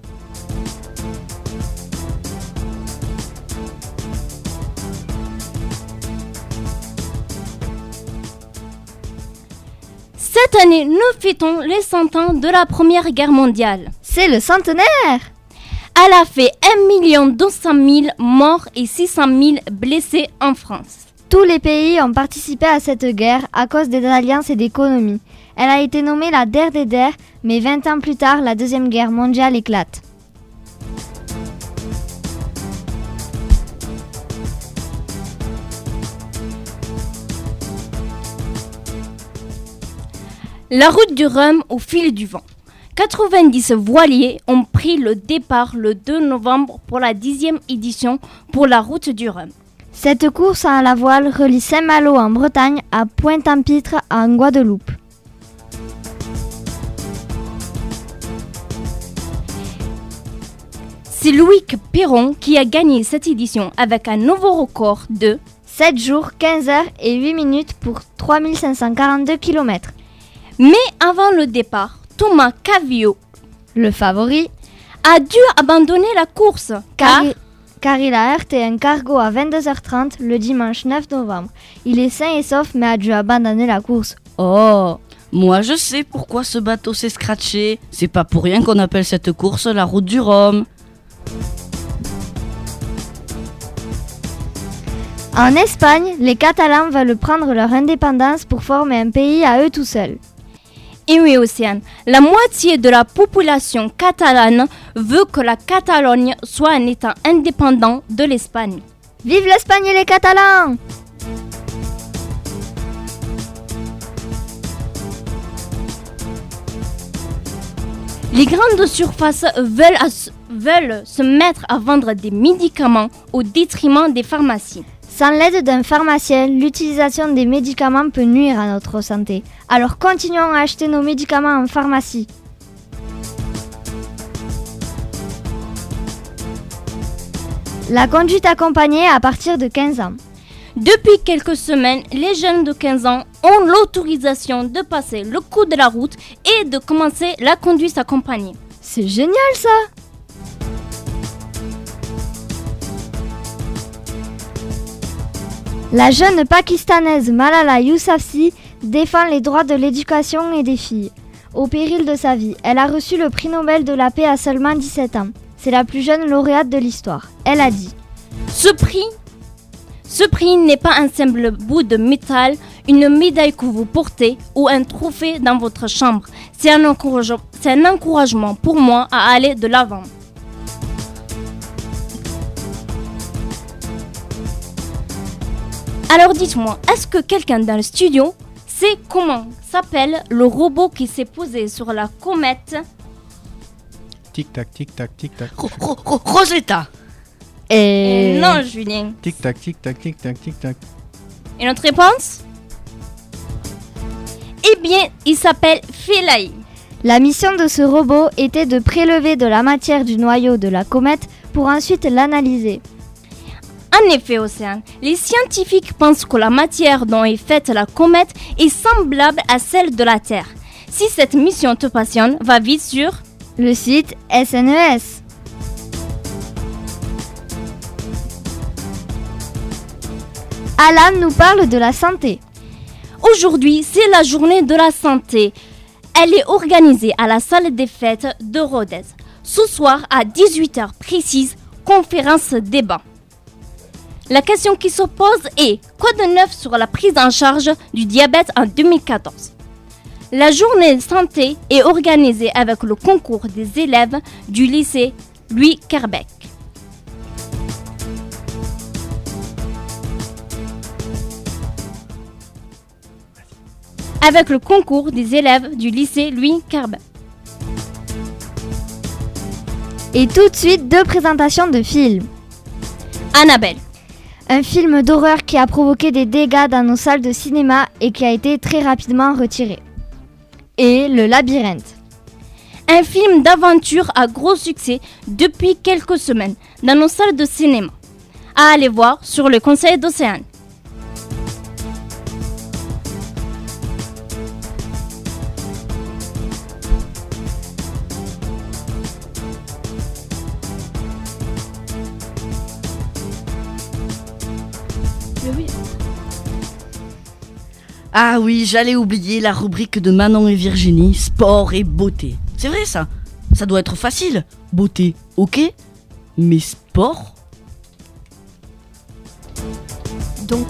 S8: Cette année, nous fêtons les 100 ans de la Première Guerre mondiale.
S9: C'est le centenaire!
S8: Elle a fait 1 200 000 morts et 600 000 blessés en France.
S9: Tous les pays ont participé à cette guerre à cause des alliances et d'économies. Elle a été nommée la Der des Der, mais 20 ans plus tard, la Deuxième Guerre mondiale éclate.
S8: La route du Rhum au fil du vent. 90 voiliers ont pris le départ le 2 novembre pour la 10e édition pour la route du Rhum.
S9: Cette course à la voile relie Saint-Malo en Bretagne à Pointe-en-Pitre en Guadeloupe.
S8: C'est Loïc Perron qui a gagné cette édition avec un nouveau record de
S9: 7 jours, 15 heures et 8 minutes pour 3542 km.
S8: Mais avant le départ, Thomas Cavio,
S9: le favori,
S8: a dû abandonner la course
S9: car il a heurté un cargo à 22h30 le dimanche 9 novembre. Il est sain et sauf mais a dû abandonner la course.
S6: Oh, moi je sais pourquoi ce bateau s'est scratché. C'est pas pour rien qu'on appelle cette course la route du Rhum.
S9: En Espagne, les Catalans veulent prendre leur indépendance pour former un pays à eux tout seuls.
S8: Et oui, Océane, la moitié de la population catalane veut que la Catalogne soit un État indépendant de l'Espagne.
S9: Vive l'Espagne et les Catalans!
S8: Les grandes surfaces veulent se mettre à vendre des médicaments au détriment des pharmacies.
S9: Sans l'aide d'un pharmacien, l'utilisation des médicaments peut nuire à notre santé. Alors continuons à acheter nos médicaments en pharmacie. La conduite accompagnée à partir de 15 ans.
S8: Depuis quelques semaines, les jeunes de 15 ans ont l'autorisation de passer le code de la route et de commencer la conduite accompagnée.
S9: C'est génial ça! La jeune pakistanaise Malala Yousafzai défend les droits de l'éducation et des filles. Au péril de sa vie, elle a reçu le prix Nobel de la paix à seulement 17 ans. C'est la plus jeune lauréate de l'histoire. Elle a dit
S8: « Ce prix n'est pas un simple bout de métal, une médaille que vous portez ou un trophée dans votre chambre. C'est un encouragement pour moi à aller de l'avant. » Alors dites-moi, est-ce que quelqu'un dans le studio sait comment s'appelle le robot qui s'est posé sur la comète?
S12: Tic-tac, tic-tac, tic-tac.
S6: Rosetta.
S8: Et non, Julien.
S12: Tic-tac, tic-tac, tic-tac, tic-tac.
S8: Et notre réponse? Eh bien, il s'appelle Philae.
S9: La mission de ce robot était de prélever de la matière du noyau de la comète pour ensuite l'analyser.
S8: En effet, Océane, les scientifiques pensent que la matière dont est faite la comète est semblable à celle de la Terre. Si cette mission te passionne, va vite sur
S9: le site SNES. Alan nous parle de la santé.
S8: Aujourd'hui, c'est la journée de la santé. Elle est organisée à la salle des fêtes de Rodez. Ce soir, à 18h précise, conférence débat. La question qui se pose est « Quoi de neuf sur la prise en charge du diabète en 2014 ?» La journée santé est organisée avec le concours des élèves du lycée Louis Kerbeck. Avec le concours des élèves du lycée Louis Kerbeck.
S9: Et tout de suite, 2 présentations de films.
S8: Annabelle.
S9: Un film d'horreur qui a provoqué des dégâts dans nos salles de cinéma et qui a été très rapidement retiré. Et Le Labyrinthe.
S8: Un film d'aventure à gros succès depuis quelques semaines dans nos salles de cinéma. À aller voir sur le Conseil d'Océane.
S6: Ah oui, j'allais oublier la rubrique de Manon et Virginie, sport et beauté. C'est vrai ça, ça doit être facile. Beauté, ok, mais sport?
S11: Donc...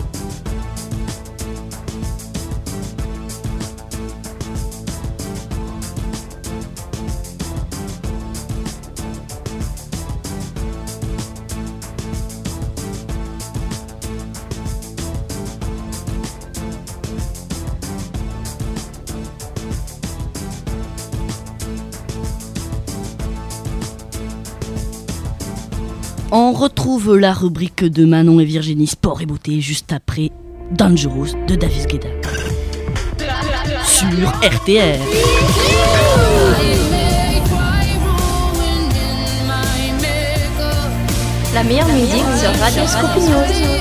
S6: On retrouve la rubrique de Manon et Virginie, sport et beauté, juste après Dangerous de David Guetta. Sur RTR.
S8: La meilleure musique sur Radio Scopino.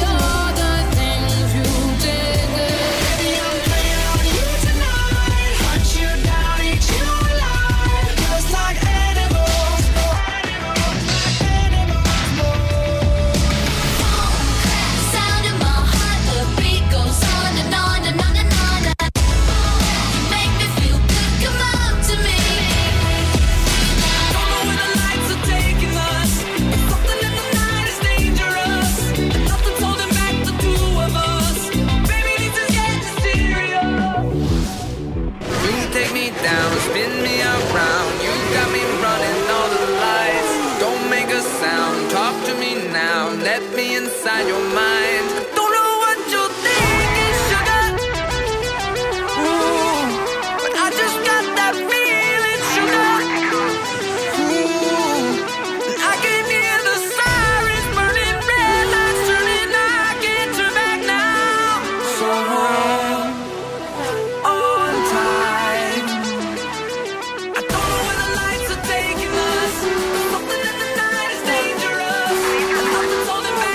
S4: Inside your mind, I don't know what you're thinking, sugar. Ooh, but I just got that feeling, sugar. Ooh, and I can hear the sirens burning, red lights turning. I can't turn back now. So hold on tight. I don't know where the lights are taking us. Something in the night is dangerous. Nothing's holding back.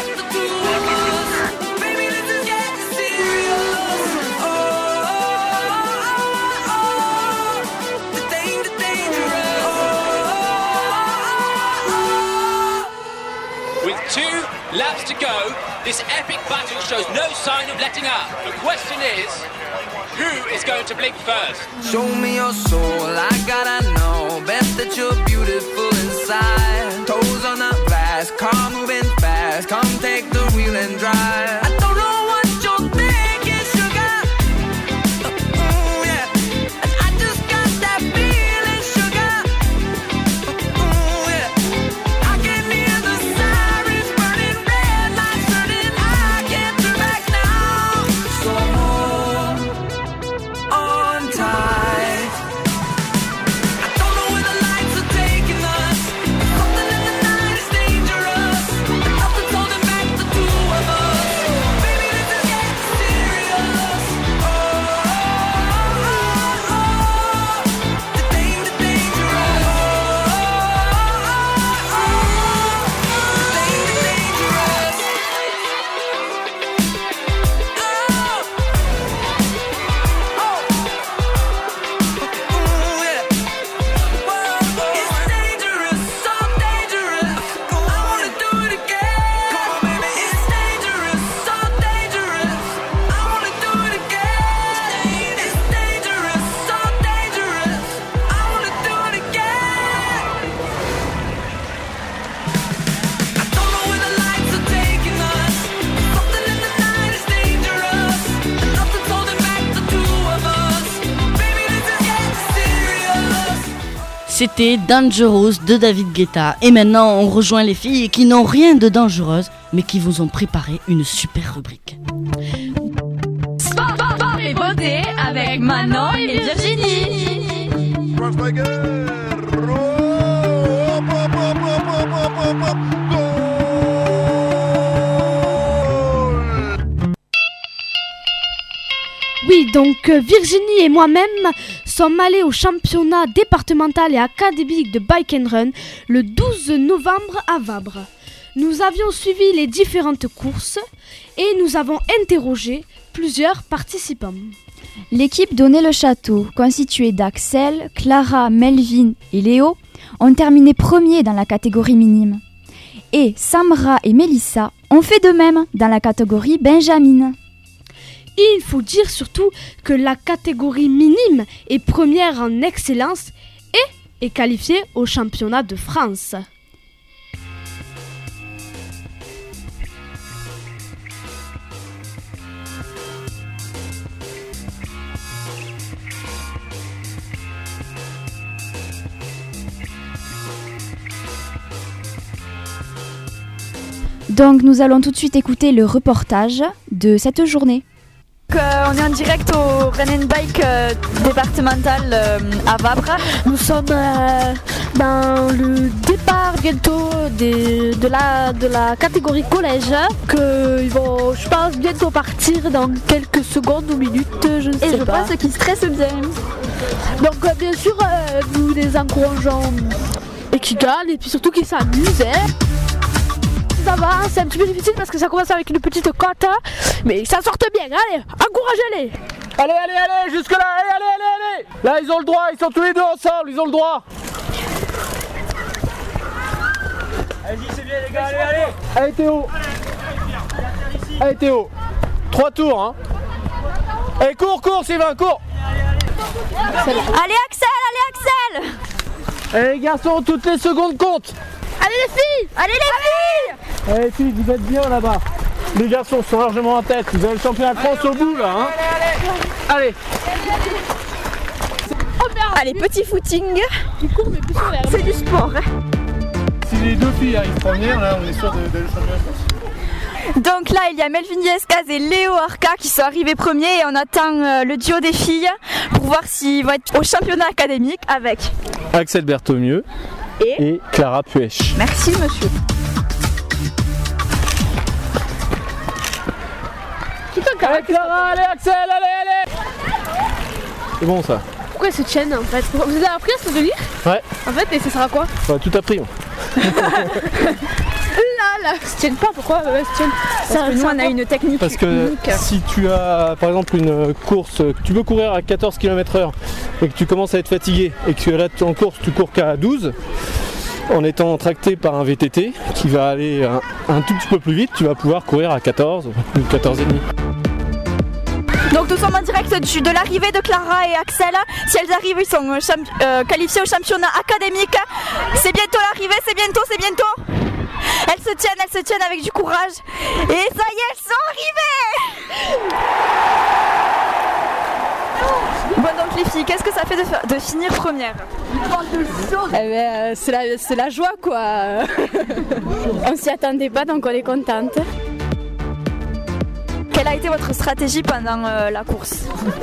S3: Laps to go, this epic battle shows no sign of letting up. The question is, who is going to blink first?
S4: Show me your soul, I gotta know. Best that you're beautiful inside. Toes on the glass, car moving fast. Come take the wheel and drive. I don't know what you're thinking, sugar. Ooh, yeah. And I just got that feeling, sugar. Ooh, yeah. I can hear the sirens burning, red lights turning. I can't turn back now. So hold on tight. I don't know where the lights are taking us. Something in the night is dangerous. Nothing's holding back the two of us. Baby, this is getting serious. Oh, the dangerous. The dangerous.
S6: C'était Dangerous de David Guetta. Et maintenant, on rejoint les filles qui n'ont rien de dangereuse, mais qui vous ont préparé une super rubrique.
S5: Sport et beauté avec Manon et Virginie.
S10: Oui, donc Virginie et moi-même sommes allés au championnat départemental et académique de Bike and Run le 12 novembre à Vabre. Nous avions suivi les différentes courses et nous avons interrogé plusieurs participants.
S11: L'équipe Donnay-le-Château, constituée d'Axel, Clara, Melvin et Léo, ont terminé premiers dans la catégorie minime. Et Samra et Mélissa ont fait de même dans la catégorie Benjamin.
S10: Il faut dire surtout que la catégorie minime est première en excellence et est qualifiée au championnat de France.
S11: Donc nous allons tout de suite écouter le reportage de cette journée.
S14: On est en direct au Run and Bike départemental à Vabre.
S10: Nous sommes dans le départ bientôt de la catégorie collège qu'ils vont, je pense, bientôt partir dans quelques secondes ou minutes, je ne sais pas.
S14: Et je pense qu'ils stressent bien.
S10: Donc bien sûr, nous les encourageons et qu'ils gagnent et puis surtout qu'ils s'amusent. Ça va, c'est un petit peu difficile parce que ça commence avec une petite cote, mais ça sortent bien, allez, encouragez-les.
S16: Allez, jusque là, allez. Là, ils ont le droit, ils sont tous les deux ensemble, ils ont le droit. Allez-y, c'est bien les gars, allez. Allez Théo, 3 tours, hein. Allez, cours, Sylvain, cours.
S14: Allez Axel.
S16: Allez les garçons, toutes les secondes comptent.
S14: Allez les filles.
S16: Allez les filles, vous êtes bien là-bas. Les garçons sont largement en tête, vous avez le championnat de France au bout là, hein. Allez.
S14: Allez, petit footing.
S10: Tu cours mais plus sur l'air.
S14: C'est du sport.
S16: Si les deux filles arrivent premières, là on est sûr d'aller au championnat de France.
S14: Donc là, il y a Melvin Dieskaz et Léo Arca qui sont arrivés premiers et on attend le duo des filles pour voir s'ils vont être au championnat académique avec
S16: Axel Berthomieux et Clara Puech.
S14: Merci monsieur.
S16: Allez Clara, allez Axel, allez. C'est bon ça.
S10: Pourquoi ils se tiennent en fait? Vous avez appris à se tenir?
S16: Ouais.
S10: En fait, et ça sera quoi?
S16: On a tout appris.
S10: Là, ils se tiennent pas, pourquoi se tiennent?
S14: Parce que nous on a une technique.
S16: Parce que si tu as par exemple une course, tu peux courir à 14 km/h et que tu commences à être fatigué et que là en course tu cours qu'à 12, en étant tracté par un VTT qui va aller un tout petit peu plus vite, tu vas pouvoir courir à 14 ou 14,5.
S14: Donc nous sommes en direct de l'arrivée de Clara et Axel. Si elles arrivent, ils sont qualifiés au championnat académique. C'est bientôt l'arrivée, c'est bientôt. Elles se tiennent avec du courage. Et ça y est, elles sont arrivées. Bon donc les filles, qu'est-ce que ça fait de finir première?
S10: C'est la joie quoi. On s'y attendait pas donc on est contente.
S14: Quelle a été votre stratégie pendant la course?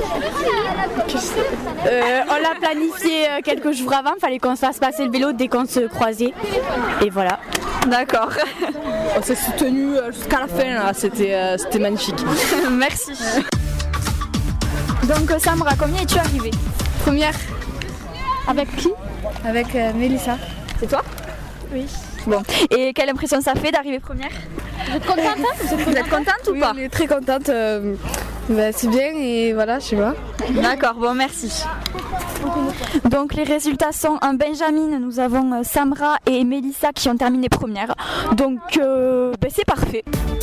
S10: On l'a planifié quelques jours avant, fallait qu'on se fasse passer le vélo dès qu'on se croisait. Et voilà.
S14: D'accord.
S10: On s'est soutenu jusqu'à la fin, là. C'était magnifique.
S14: Merci. Donc Samra, combien es-tu arrivée?
S10: Première. Avec qui? Avec Mélissa.
S14: C'est toi?
S10: Oui.
S14: Bon. Et quelle impression ça fait d'arriver première?
S10: Vous êtes contente?
S14: Vous êtes contente ou pas?
S10: Oui, on est très contente. C'est bien et voilà, je sais pas.
S14: D'accord, bon merci. Donc les résultats sont en Benjamin, nous avons Samra et Mélissa qui ont terminé première. Donc c'est parfait.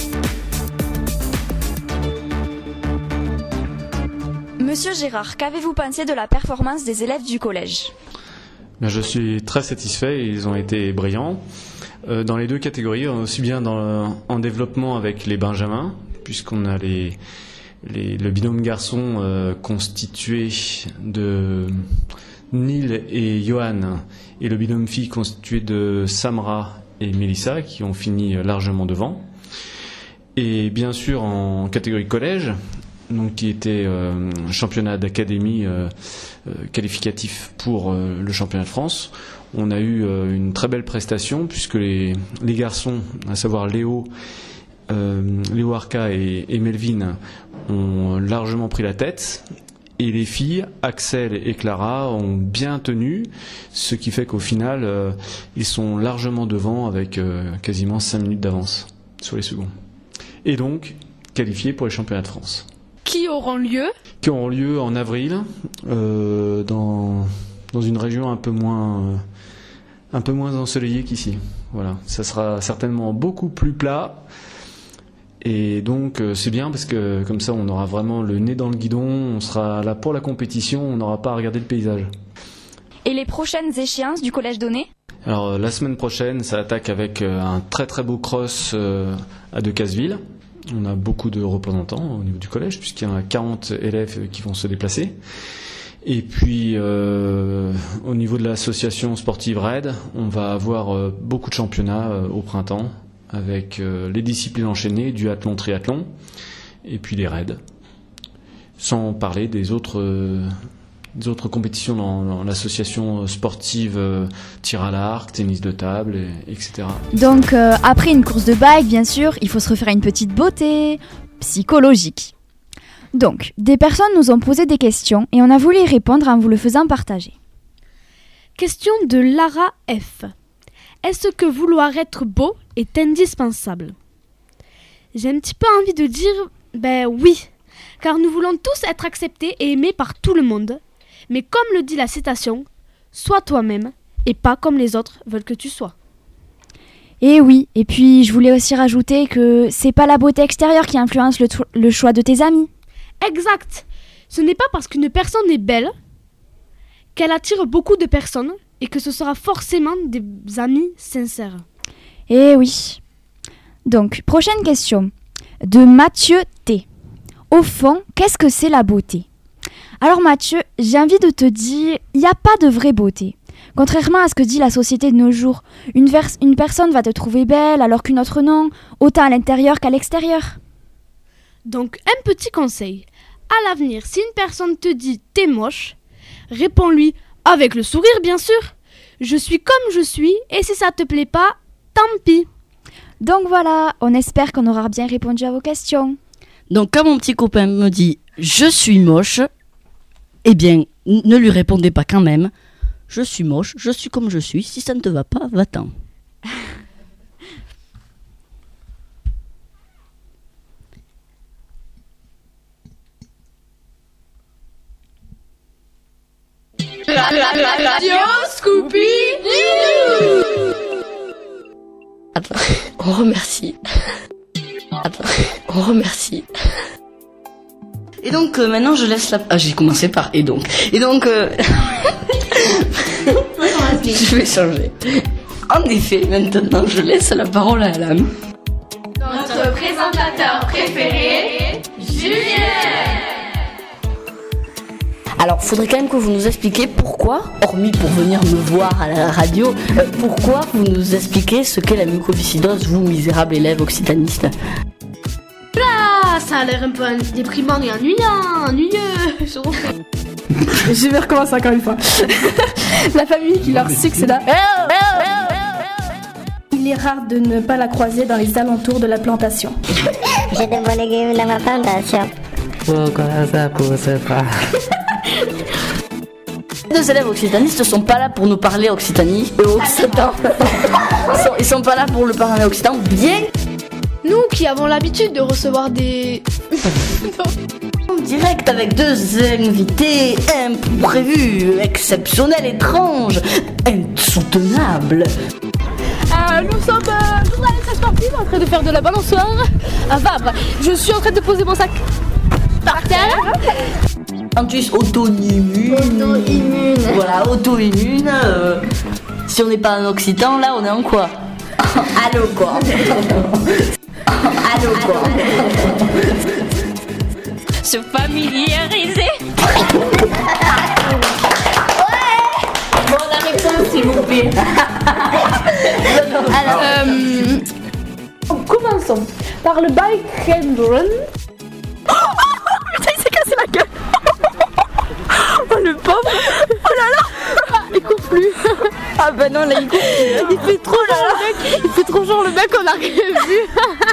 S14: Monsieur Gérard, qu'avez-vous pensé de la performance des élèves du collège?
S23: Je suis très satisfait, ils ont été brillants. Dans les deux catégories, aussi bien en développement avec les benjamins, puisqu'on a le binôme garçon constitué de Neil et Johan, et le binôme fille constitué de Samra et Mélissa, qui ont fini largement devant. Et bien sûr, en catégorie collège, donc qui était un championnat d'académie qualificatif pour le championnat de France. On a eu une très belle prestation puisque les garçons, à savoir Léo Arca et Melvin, ont largement pris la tête. Et les filles, Axel et Clara, ont bien tenu, ce qui fait qu'au final, ils sont largement devant avec quasiment 5 minutes d'avance sur les seconds. Et donc, qualifiés pour les championnats de France.
S10: Qui auront lieu
S23: En avril, dans une région un peu moins ensoleillée qu'ici. Voilà, ça sera certainement beaucoup plus plat. Et donc c'est bien parce que comme ça on aura vraiment le nez dans le guidon, on sera là pour la compétition, on n'aura pas à regarder le paysage.
S14: Et les prochaines échéances du Collège Donné ?
S23: Alors la semaine prochaine ça attaque avec un très très beau cross à Decazeville. On a beaucoup de représentants au niveau du collège puisqu'il y a 40 élèves qui vont se déplacer. Et puis au niveau de l'association sportive RAID, on va avoir beaucoup de championnats au printemps, avec les disciplines enchaînées, duathlon, triathlon, et puis les raids. Sans parler des autres compétitions dans l'association sportive tir à l'arc, tennis de table, etc.
S11: Donc après une course de bike, bien sûr, il faut se refaire une petite beauté psychologique. Donc, des personnes nous ont posé des questions et on a voulu y répondre en vous le faisant partager.
S10: Question de Lara F. Est-ce que vouloir être beau est indispensable ? J'ai un petit peu envie de dire oui, car nous voulons tous être acceptés et aimés par tout le monde. Mais comme le dit la citation, sois toi-même et pas comme les autres veulent que tu sois.
S11: Et oui, et puis je voulais aussi rajouter que c'est pas la beauté extérieure qui influence le choix de tes amis.
S10: Exact. Ce n'est pas parce qu'une personne est belle qu'elle attire beaucoup de personnes et que ce sera forcément des amis sincères.
S11: Eh oui. Donc, prochaine question. De Mathieu T. Au fond, qu'est-ce que c'est la beauté ? Alors Mathieu, j'ai envie de te dire, il n'y a pas de vraie beauté. Contrairement à ce que dit la société de nos jours, une personne va te trouver belle alors qu'une autre non, autant à l'intérieur qu'à l'extérieur.
S10: Donc, un petit conseil. À l'avenir, si une personne te dit « t'es moche », réponds-lui avec le sourire, bien sûr. Je suis comme je suis et si ça te plaît pas, tant pis.
S11: Donc voilà, on espère qu'on aura bien répondu à vos questions.
S6: Donc quand mon petit copain me dit « je suis moche », eh bien, ne lui répondez pas quand même. Je suis moche, je suis comme je suis, si ça ne te va pas, va-t'en.
S5: La radio Scoopy News.
S6: Attends, on remercie. On remercie. Et donc maintenant je laisse la... Ah, j'ai commencé par et donc. Je vais changer. En effet, maintenant je laisse la parole à Alan.
S5: Notre présentateur préféré, Julien.
S6: Alors, faudrait quand même que vous nous expliquiez pourquoi, hormis pour venir me voir à la radio, pourquoi vous nous expliquez ce qu'est la mucoviscidose, vous, misérable élève occitaniste.
S10: Là, ça a l'air un peu déprimant et ennuyeux.
S15: Je vais recommencer encore une fois. La famille qui leur succéda. Il est rare de ne pas la croiser dans les alentours de la plantation.
S17: J'ai de bons légumes dans ma plantation.
S6: Pourquoi ça pousse pas? Les deux élèves occitanistes ne sont pas là pour nous parler occitanie et occitan. Ils sont pas là pour le parler occitan, bien.
S10: Nous qui avons l'habitude de recevoir des...
S6: En direct avec deux invités imprévus, exceptionnels, étranges, insoutenables.
S10: Nous sommes journalistes sportifs en train de faire de la balançoire à Vabre. Je suis en train de poser mon sac par terre.
S6: Antus auto-immune. Voilà, auto-immune. Si on n'est pas en occitan, là on est en quoi? Allô quoi? Allô quoi?
S5: Se familiariser.
S6: Bon, la réponse s'il vous plaît.
S10: Alors, commençons par le bike and run.
S14: Ah bah non, là il coupe.
S10: Il fait trop genre le mec. Il fait trop genre le mec qu'on a rien vu.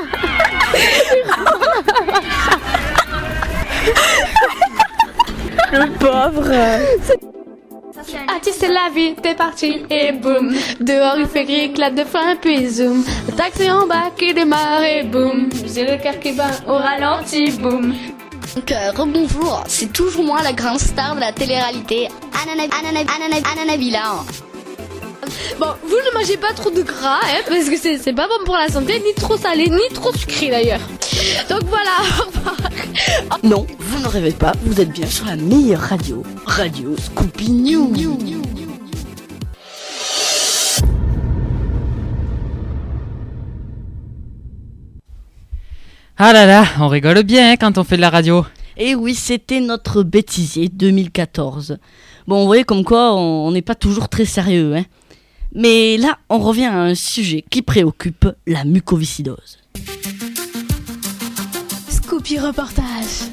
S14: Le pauvre.
S5: Ah tu sais la vie, t'es parti et boum. Dehors il fait gris, éclate de faim puis zoom. Le taxi en bas qui démarre et boum. J'ai le cœur qui bat au ralenti, boum.
S18: Donc rebonjour, c'est toujours moi la grande star de la télé-réalité, Anna-Nabila.
S10: Bon, vous ne mangez pas trop de gras, hein, parce que c'est pas bon pour la santé, ni trop salé, ni trop sucré d'ailleurs. Donc voilà, au revoir.
S6: Non, vous ne rêvez pas, vous êtes bien sur la meilleure radio, Radio Scoopy News.
S7: Ah là là, on rigole bien quand on fait de la radio.
S6: Et oui, c'était notre bêtisier 2014. Bon, vous voyez comme quoi on n'est pas toujours très sérieux, hein. Mais là, on revient à un sujet qui préoccupe la mucoviscidose.
S10: Scoopy reportage.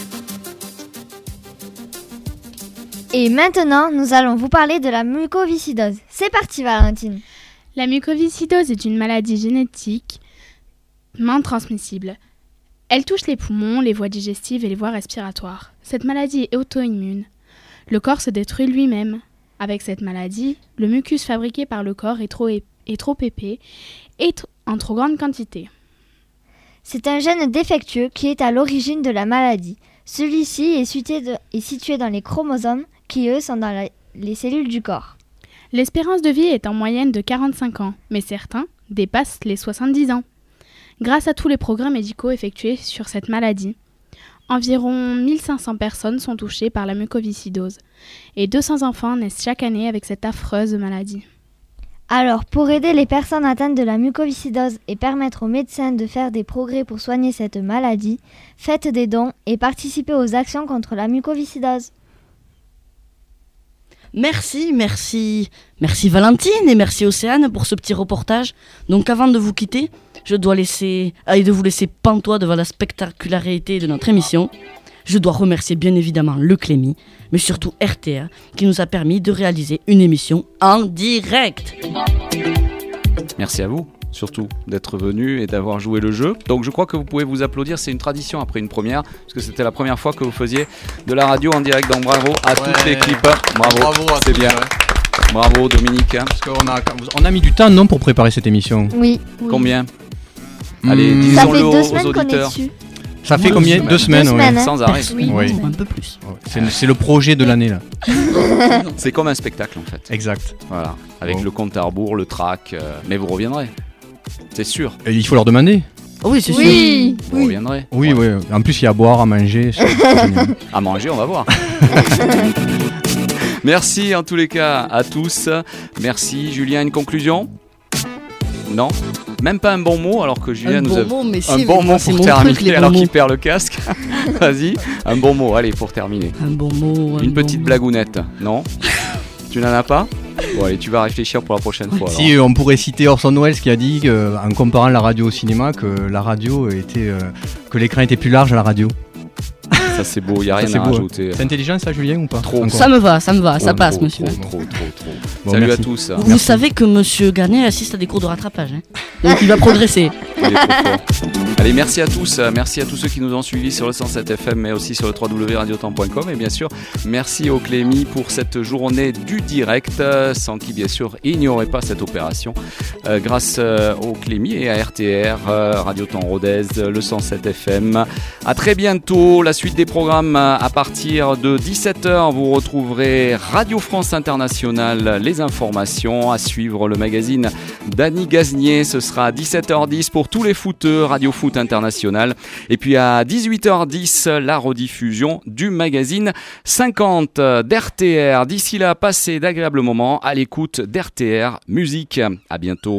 S9: Et maintenant, nous allons vous parler de la mucoviscidose. C'est parti, Valentine.
S19: La mucoviscidose est une maladie génétique transmissible. Elle touche les poumons, les voies digestives et les voies respiratoires. Cette maladie est auto-immune. Le corps se détruit lui-même. Avec cette maladie, le mucus fabriqué par le corps est trop épais et en trop grande quantité.
S9: C'est un gène défectueux qui est à l'origine de la maladie. Celui-ci est situé dans les chromosomes qui, eux, sont dans les cellules du corps.
S19: L'espérance de vie est en moyenne de 45 ans, mais certains dépassent les 70 ans. Grâce à tous les progrès médicaux effectués sur cette maladie, environ 1500 personnes sont touchées par la mucoviscidose et 200 enfants naissent chaque année avec cette affreuse maladie.
S9: Alors, pour aider les personnes atteintes de la mucoviscidose et permettre aux médecins de faire des progrès pour soigner cette maladie, faites des dons et participez aux actions contre la mucoviscidose.
S6: Merci Valentine et merci Océane pour ce petit reportage. Donc avant de vous quitter, je dois vous laisser pantois devant la spectacularité de notre émission. Je dois remercier bien évidemment le Clémy, mais surtout RTR, qui nous a permis de réaliser une émission en direct.
S2: Merci à vous, surtout, d'être venu et d'avoir joué le jeu. Donc je crois que vous pouvez vous applaudir, c'est une tradition après une première, parce que c'était la première fois que vous faisiez de la radio en direct. Donc bravo à toute l'équipe. Bravo
S12: à
S2: c'est
S12: tous,
S2: bien.
S12: Ouais.
S2: Bravo Dominique.
S12: Parce qu'on a mis du temps, non, pour préparer cette émission.
S9: Oui.
S2: Combien Allez, disons-le aux auditeurs.
S12: Ça fait combien 2 semaines,
S2: ouais. Sans arrêt.
S12: Oui.
S6: Un peu plus.
S12: C'est le projet de l'année là.
S2: C'est comme un spectacle en fait.
S12: Exact.
S2: Voilà, avec le compte à rebours, le track, mais vous reviendrez. C'est sûr.
S12: Et il faut leur demander.
S6: Oh oui, c'est sûr.
S2: Vous reviendrez.
S12: Oui. En plus, il y a à boire, à manger.
S2: À manger, on va voir. Merci en tous les cas à tous. Merci. Julien, une conclusion ? Non ? Même pas un bon mot alors que Julien nous a un bon mot pour terminer alors qu'il perd le casque. Vas-y, un bon mot, allez, pour terminer.
S6: Un bon mot.
S2: Une petite blagounette, non ? Tu n'en as pas ? Bon, allez, tu vas réfléchir pour la prochaine fois. Alors.
S12: Si, on pourrait citer Orson Welles qui a dit, en comparant la radio au cinéma, que la radio était, que l'écran était plus large à la radio.
S2: Ça c'est beau, il n'y a rien à rajouter.
S12: C'est intelligent ça, Julien, ou pas ?
S2: Trop.
S6: Ça me va, ça passe, monsieur.
S2: Trop.
S12: Bon,
S2: salut
S12: merci.
S2: à tous.
S6: Vous savez que monsieur Garnier assiste à des cours de rattrapage, hein. Donc il va progresser.
S2: Il est trop fort. Allez, merci à tous ceux qui nous ont suivis sur le 107 FM, mais aussi sur le www.radiotemps.com. Et bien sûr, merci au Clémy pour cette journée du direct, sans qui bien sûr il n'y aurait pas cette opération. Grâce au Clémy et à RTR, Radio Temps Rodez, le 107 FM. À très bientôt. La suite des programmes à partir de 17h. Vous retrouverez Radio France Internationale, les informations à suivre, le magazine d'Annie Gaznier. Ce sera à 17h10 pour tous les footeux, Radio Foot International. Et puis à 18h10, la rediffusion du magazine 50 d'RTR. D'ici là, passez d'agréables moments à l'écoute d'RTR Musique. À bientôt.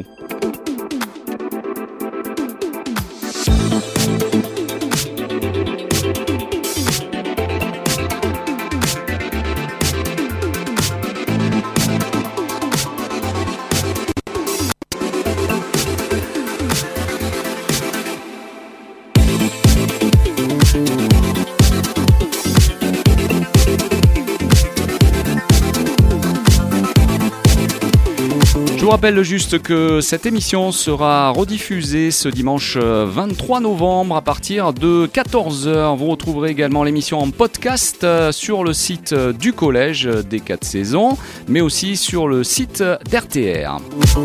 S2: vous rappelle juste que cette émission sera rediffusée ce dimanche 23 novembre à partir de 14h. Vous retrouverez également l'émission en podcast sur le site du collège des 4 saisons, mais aussi sur le site d'RTR.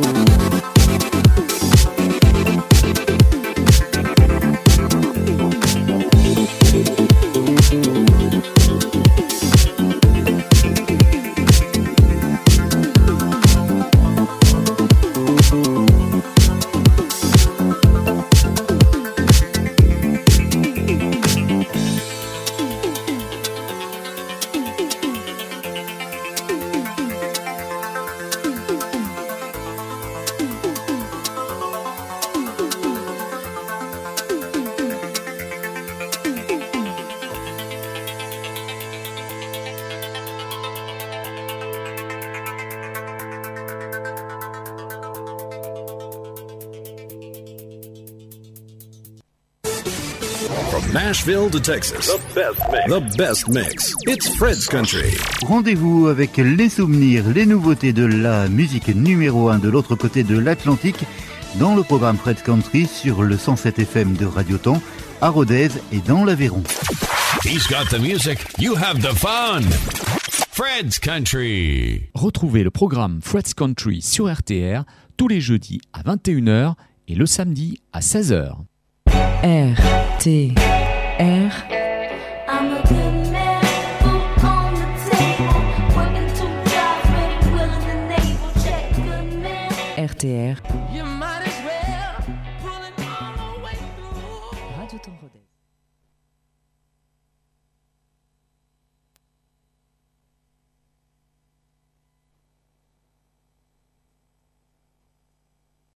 S1: Nashville to Texas, the best mix. It's Fred's Country.
S20: Rendez-vous avec les souvenirs, les nouveautés de la musique numéro 1 de l'autre côté de l'Atlantique dans le programme Fred's Country sur le 107 FM de Radio Temps à Rodez et dans l'Aveyron.
S1: He's got the music, you have the fun. Fred's Country.
S21: Retrouvez le programme Fred's Country sur RTR tous les jeudis à 21h et le samedi à 16h.
S24: RTR. RTR,